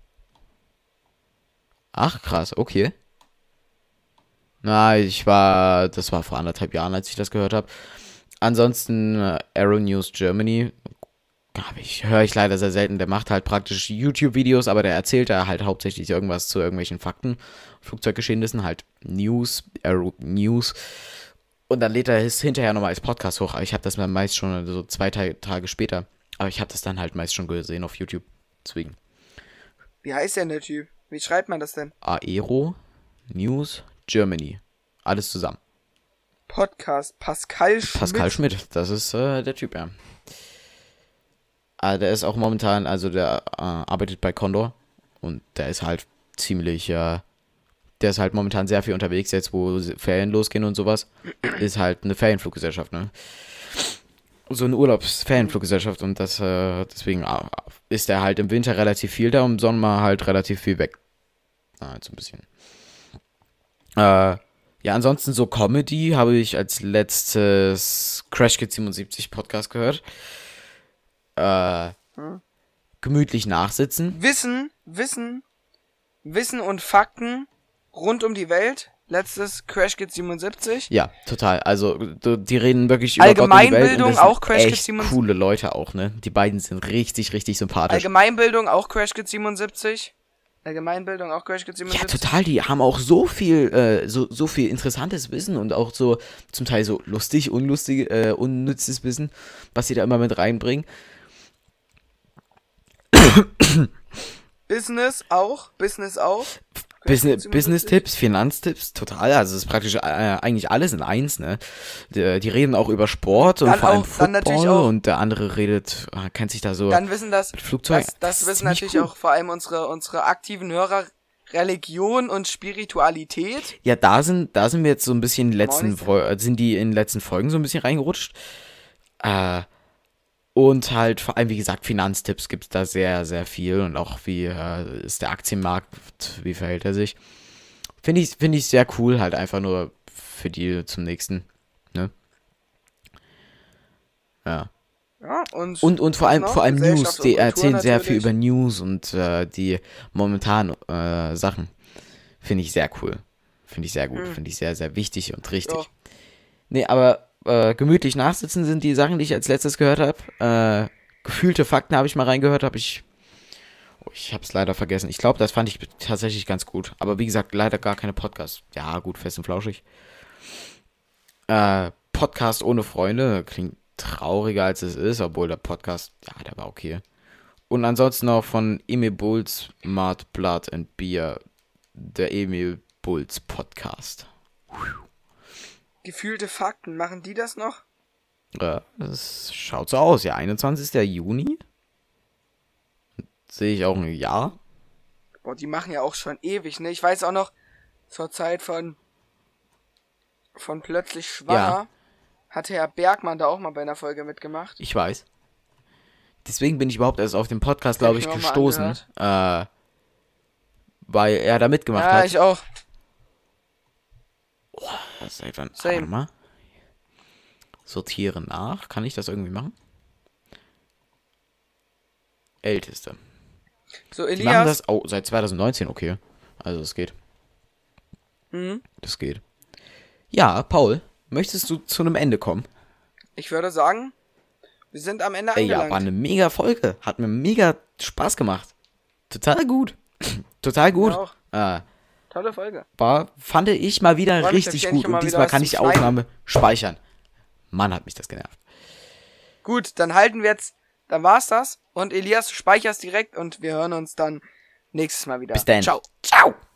Ach, krass, okay. Na, das war vor 1,5 Jahren, als ich das gehört habe. Ansonsten Aero News Germany höre ich leider sehr selten. Der macht halt praktisch YouTube-Videos, aber der erzählt da halt hauptsächlich irgendwas zu irgendwelchen Fakten, Flugzeuggeschehnissen, halt News, Aero News. Und dann lädt er es hinterher nochmal als Podcast hoch. Aber ich habe das dann meist schon so 2 Tage später. Aber ich habe das dann halt meist schon gesehen auf YouTube. Deswegen. Wie heißt denn der Typ? Wie schreibt man das denn? Aero News Germany. Alles zusammen. Podcast. Pascal Schmidt. Pascal Schmidt, das ist der Typ, ja. Der ist auch momentan, also der arbeitet bei Condor und der ist halt ziemlich, der ist halt momentan sehr viel unterwegs, jetzt wo Ferien losgehen und sowas, ist halt eine Ferienfluggesellschaft, ne? So eine Urlaubsferienfluggesellschaft und das, deswegen ist er halt im Winter relativ viel da und im Sommer halt relativ viel weg. Halt so ein bisschen. Ja, ansonsten so Comedy habe ich als letztes Crash Kids 77 Podcast gehört. Gemütlich nachsitzen. Wissen und Fakten rund um die Welt. Letztes Crash Kids 77. Ja, total. Also die reden wirklich über Gott und die Welt. Allgemeinbildung auch Crash Kids 77. Coole Leute auch, ne? Die beiden sind richtig, richtig sympathisch. Allgemeinbildung auch Crash Kids 77. Allgemeinbildung auch Crash Kids 77. Ja, total. Die haben auch so viel, so viel interessantes Wissen und auch so zum Teil so lustig, unlustig, unnützes Wissen, was sie da immer mit reinbringen. Business auch. Business-Tipps, Finanztipps, total. Also es ist praktisch eigentlich alles in eins, ne? Die reden auch über Sport und dann vor allem auch, dann natürlich Football auch, und der andere kennt sich da so dann wissen das, mit Flugzeugen. das wissen ziemlich natürlich cool. auch vor allem unsere aktiven Hörer. Religion und Spiritualität. Ja, da sind wir jetzt so ein bisschen sind die in den letzten Folgen so ein bisschen reingerutscht. Und halt vor allem, wie gesagt, Finanztipps gibt es da sehr, sehr viel. Und auch wie ist der Aktienmarkt, wie verhält er sich. Finde ich sehr cool, halt einfach nur für die zum nächsten. Ne? Ja. Ja, und vor allem News. Die erzählen sehr natürlich. viel über News und die momentanen Sachen. Finde ich sehr cool. Finde ich sehr gut. Finde ich sehr, sehr wichtig und richtig. Ja. Nee, aber gemütlich nachsitzen sind die Sachen, die ich als letztes gehört habe. Gefühlte Fakten habe ich mal reingehört, ich habe es leider vergessen. Ich glaube, das fand ich tatsächlich ganz gut. Aber wie gesagt, leider gar keine Podcasts. Ja, gut, fest und flauschig. Podcast ohne Freunde klingt trauriger als es ist, obwohl der Podcast, ja, der war okay. Und ansonsten noch von Emil Bulls Mud, Blood and Beer, der Emil Bulls Podcast. Gefühlte Fakten, machen die das noch? Das schaut so aus, ja, 21. Juni. Sehe ich auch ein Jahr. Boah, die machen ja auch schon ewig, ne? Ich weiß auch noch, zur Zeit von Plötzlich Schwanger, hatte Herr Bergmann da auch mal bei einer Folge mitgemacht. Ich weiß. Deswegen bin ich überhaupt erst auf den Podcast, glaube ich, gestoßen. Weil er da mitgemacht hat. Ja, ich auch. Seit wann? Warte mal. Sortiere nach. Kann ich das irgendwie machen? Älteste. So, Die Elias. machen das seit 2019, okay. Also es geht. Das geht. Ja, Paul, möchtest du zu einem Ende kommen? Ich würde sagen, wir sind am Ende angelangt. Ja, war eine mega Folge. Hat mir mega Spaß gemacht. Total gut. Total gut. Auch. Tolle Folge. Fand ich mal wieder richtig gut. Und diesmal kann ich die Aufnahme speichern. Mann, hat mich das genervt. Gut, dann war's das. Und Elias, du speicherst direkt und wir hören uns dann nächstes Mal wieder. Bis dann. Ciao. Ciao.